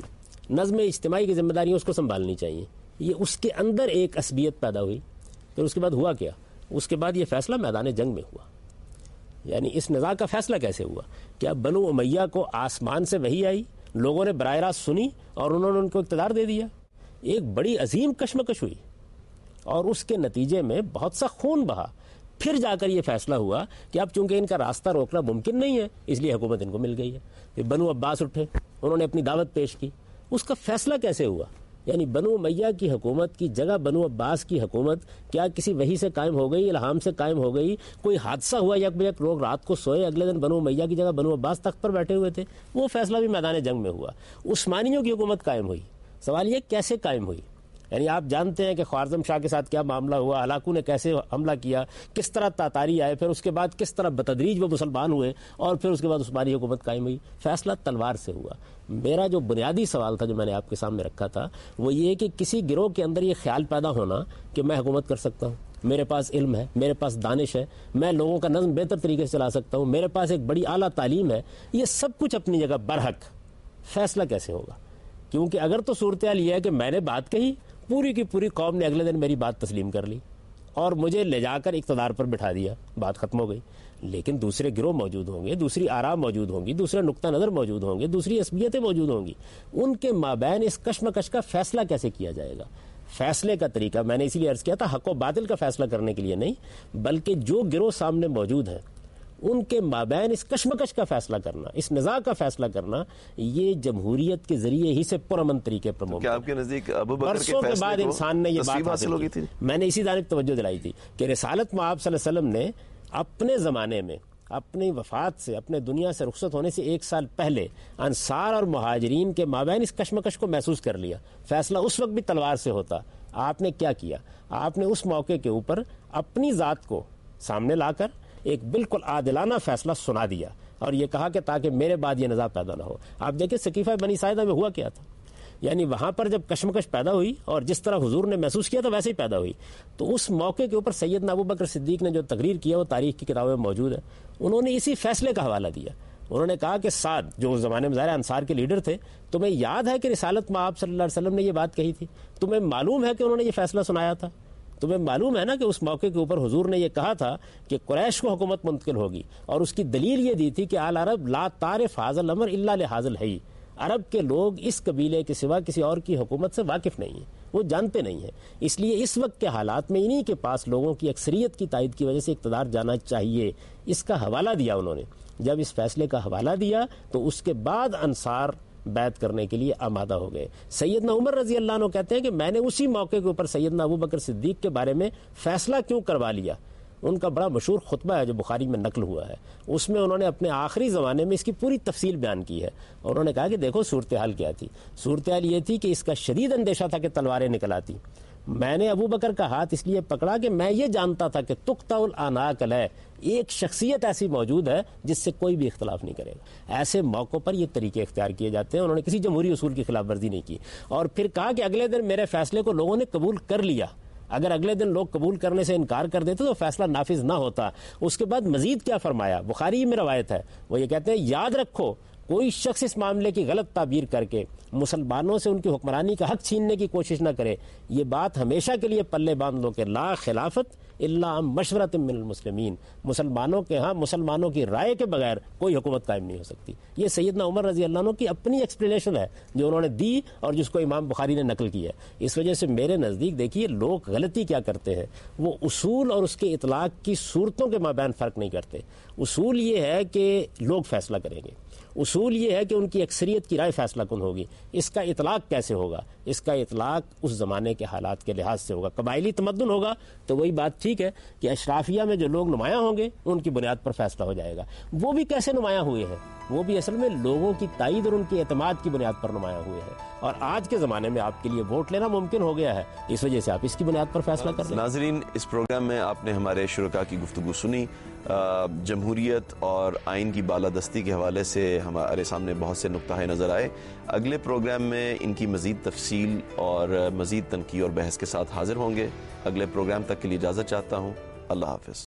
Speaker 7: نظم اجتماعی کی ذمہ داریاں اس کو سنبھالنی چاہیے. یہ اس کے اندر ایک عصبیت پیدا ہوئی. پھر اس کے بعد ہوا کیا؟ اس کے بعد یہ فیصلہ میدان جنگ میں ہوا. یعنی اس نزاع کا فیصلہ کیسے ہوا؟ کیا بنو امیہ کو آسمان سے وحی آئی، لوگوں نے براہ راست سنی اور انہوں نے ان کو اقتدار دے دیا؟ ایک بڑی عظیم کشمکش ہوئی اور اس کے نتیجے میں بہت سا خون بہا. پھر جا کر یہ فیصلہ ہوا کہ اب چونکہ ان کا راستہ روکنا ممکن نہیں ہے اس لیے حکومت ان کو مل گئی ہے. پھر بنو عباس اٹھے، انہوں نے اپنی دعوت پیش کی. اس کا فیصلہ کیسے ہوا؟ یعنی بنو امیہ کی حکومت کی جگہ بنو عباس کی حکومت کیا کسی وحی سے قائم ہو گئی، الہام سے قائم ہو گئی؟ کوئی حادثہ ہوا یک بیک لوگ رات کو سوئے، اگلے دن بنو امیہ کی جگہ بنو عباس تخت پر بیٹھے ہوئے تھے؟ وہ فیصلہ بھی میدان جنگ میں ہوا. عثمانیوں کی حکومت قائم ہوئی. سوال یہ کیسے قائم ہوئی؟ یعنی آپ جانتے ہیں کہ خوارزم شاہ کے ساتھ کیا معاملہ ہوا، ہلاکو نے کیسے حملہ کیا، کس طرح تاتاری آئے، پھر اس کے بعد کس طرح بتدریج وہ مسلمان ہوئے اور پھر اس کے بعد عثمانی حکومت قائم ہوئی. فیصلہ تلوار سے ہوا. میرا جو بنیادی سوال تھا جو میں نے آپ کے سامنے رکھا تھا وہ یہ کہ کسی گروہ کے اندر یہ خیال پیدا ہونا کہ میں حکومت کر سکتا ہوں، میرے پاس علم ہے، میرے پاس دانش ہے، میں لوگوں کا نظم بہتر طریقے سے چلا سکتا ہوں، میرے پاس ایک بڑی اعلیٰ تعلیم ہے، یہ سب کچھ اپنی جگہ برحق. فیصلہ کیسے ہوگا؟ کیونکہ اگر تو صورتحال یہ ہے کہ میں نے بات کہی، پوری کی پوری قوم نے اگلے دن میری بات تسلیم کر لی اور مجھے لے جا کر اقتدار پر بٹھا دیا، بات ختم ہو گئی. لیکن دوسرے گروہ موجود ہوں گے، دوسری آراء موجود ہوں گی، دوسرے نقطہ نظر موجود ہوں گے، دوسری عصبیتیں موجود ہوں گی. ان کے مابین اس کشمکش کا فیصلہ کیسے کیا جائے گا؟ فیصلے کا طریقہ میں نے اسی لیے عرض کیا تھا حق و باطل کا فیصلہ کرنے کے لیے نہیں، بلکہ جو گروہ سامنے موجود ہیں ان کے مابین اس کشمکش کا فیصلہ کرنا، اس نزاع کا فیصلہ کرنا، یہ جمہوریت کے ذریعے ہی سے پرامن طریقے پر ممکن.
Speaker 6: کیا آپ کے نزدیک ابو بکر کے
Speaker 7: برسوں کے بعد انسان نے یہ بات حاصل کی تھی؟ میں نے اسی جانب توجہ دلائی تھی کہ رسالت میں آپ صلی اللہ علیہ وسلم نے اپنے زمانے میں اپنی وفات سے، اپنے دنیا سے رخصت ہونے سے ایک سال پہلے انصار اور مہاجرین کے مابین اس کشمکش کو محسوس کر لیا. فیصلہ اس وقت بھی تلوار سے ہوتا. آپ نے کیا کیا؟ آپ نے اس موقع کے اوپر اپنی ذات کو سامنے لا کر ایک بالکل عادلانہ فیصلہ سنا دیا اور یہ کہا کہ تاکہ میرے بعد یہ نزاع پیدا نہ ہو. آپ دیکھیں سقیفہ بنی ساعدہ میں ہوا کیا تھا. یعنی وہاں پر جب کشمکش پیدا ہوئی اور جس طرح حضور نے محسوس کیا تھا ویسے ہی پیدا ہوئی. تو اس موقع کے اوپر سیدنا ابو بکر صدیق نے جو تقریر کیا وہ تاریخ کی کتابوں میں موجود ہے. انہوں نے اسی فیصلے کا حوالہ دیا. انہوں نے کہا کہ سعد جو اس زمانے میں ظاہر انصار کے لیڈر تھے، تمہیں یاد ہے کہ رسالت میں آپ صلی اللہ علیہ وسلم نے یہ بات کہی تھی؟ تمہیں معلوم ہے کہ انہوں نے یہ فیصلہ سنایا تھا؟ تمہیں معلوم ہے نا کہ اس موقع کے اوپر حضور نے یہ کہا تھا کہ قریش کو حکومت منتقل ہوگی اور اس کی دلیل یہ دی تھی کہ آل عرب لا تعرف حاذا الامر الا لحاذا الحی، عرب کے لوگ اس قبیلے کے سوا کسی اور کی حکومت سے واقف نہیں ہیں، وہ جانتے نہیں ہیں. اس لیے اس وقت کے حالات میں انہی کے پاس لوگوں کی اکثریت کی تائید کی وجہ سے اقتدار جانا چاہیے. اس کا حوالہ دیا انہوں نے. جب اس فیصلے کا حوالہ دیا تو اس کے بعد انصار بیعت کرنے کے لیے آمادہ ہو گئے. سیدنا عمر رضی اللہ عنہ کہتے ہیں کہ میں نے اسی موقع کے اوپر سیدنا ابو بکر صدیق کے بارے میں فیصلہ کیوں کروا لیا. ان کا بڑا مشہور خطبہ ہے جو بخاری میں نقل ہوا ہے، اس میں انہوں نے اپنے آخری زمانے میں اس کی پوری تفصیل بیان کی ہے. انہوں نے کہا کہ دیکھو صورتحال کیا تھی. صورتحال یہ تھی کہ اس کا شدید اندیشہ تھا کہ تلواریں نکل آتی. میں نے ابو بکر کا ہاتھ اس لیے پکڑا کہ میں یہ جانتا تھا کہ تقطع الاعناق ہے، ایک شخصیت ایسی موجود ہے جس سے کوئی بھی اختلاف نہیں کرے گا. ایسے موقعوں پر یہ طریقے اختیار کیے جاتے ہیں. انہوں نے کسی جمہوری اصول کی خلاف ورزی نہیں کی اور پھر کہا کہ اگلے دن میرے فیصلے کو لوگوں نے قبول کر لیا. اگر اگلے دن لوگ قبول کرنے سے انکار کر دیتے تو فیصلہ نافذ نہ ہوتا. اس کے بعد مزید کیا فرمایا؟ بخاری میں روایت ہے، وہ یہ کہتے ہیں یاد رکھو کوئی شخص اس معاملے کی غلط تعبیر کر کے مسلمانوں سے ان کی حکمرانی کا حق چھیننے کی کوشش نہ کرے. یہ بات ہمیشہ کے لیے پلے باندھ لو کہ لا خلافت الا مشورۃ من المسلمین، مسلمانوں کے ہاں مسلمانوں کی رائے کے بغیر کوئی حکومت قائم نہیں ہو سکتی. یہ سیدنا عمر رضی اللہ عنہ کی اپنی ایکسپلینیشن ہے جو انہوں نے دی اور جس کو امام بخاری نے نقل کی ہے. اس وجہ سے میرے نزدیک دیکھیے لوگ غلطی کیا کرتے ہیں، وہ اصول اور اس کے اطلاق کی صورتوں کے مابین فرق نہیں کرتے. اصول یہ ہے کہ لوگ فیصلہ کریں گے، اصول یہ ہے کہ ان کی اکثریت کی رائے فیصلہ کن ہوگی. اس کا اطلاق کیسے ہوگا؟ اس کا اطلاق اس زمانے کے حالات کے لحاظ سے ہوگا. قبائلی تمدن ہوگا تو وہی بات ٹھیک ہے کہ اشرافیہ میں جو لوگ نمایاں ہوں گے ان کی بنیاد پر فیصلہ ہو جائے گا. وہ بھی کیسے نمایاں ہوئے ہیں؟ وہ بھی اصل میں لوگوں کی تائید اور ان کے اعتماد کی بنیاد پر نمایاں ہوئے ہیں. اور آج کے زمانے میں آپ کے لیے ووٹ لینا ممکن ہو گیا ہے، اس وجہ سے آپ اس کی بنیاد پر فیصلہ کر لیں.
Speaker 6: ناظرین، اس پروگرام میں آپ نے ہمارے شرکاء کی گفتگو سنی. جمہوریت اور آئین کی بالادستی کے حوالے سے ہمارے سامنے بہت سے نقطہ نظر آئے. اگلے پروگرام میں ان کی مزید تفصیل اور مزید تنقید اور بحث کے ساتھ حاضر ہوں گے. اگلے پروگرام تک کے لیے اجازت چاہتا ہوں. اللہ حافظ.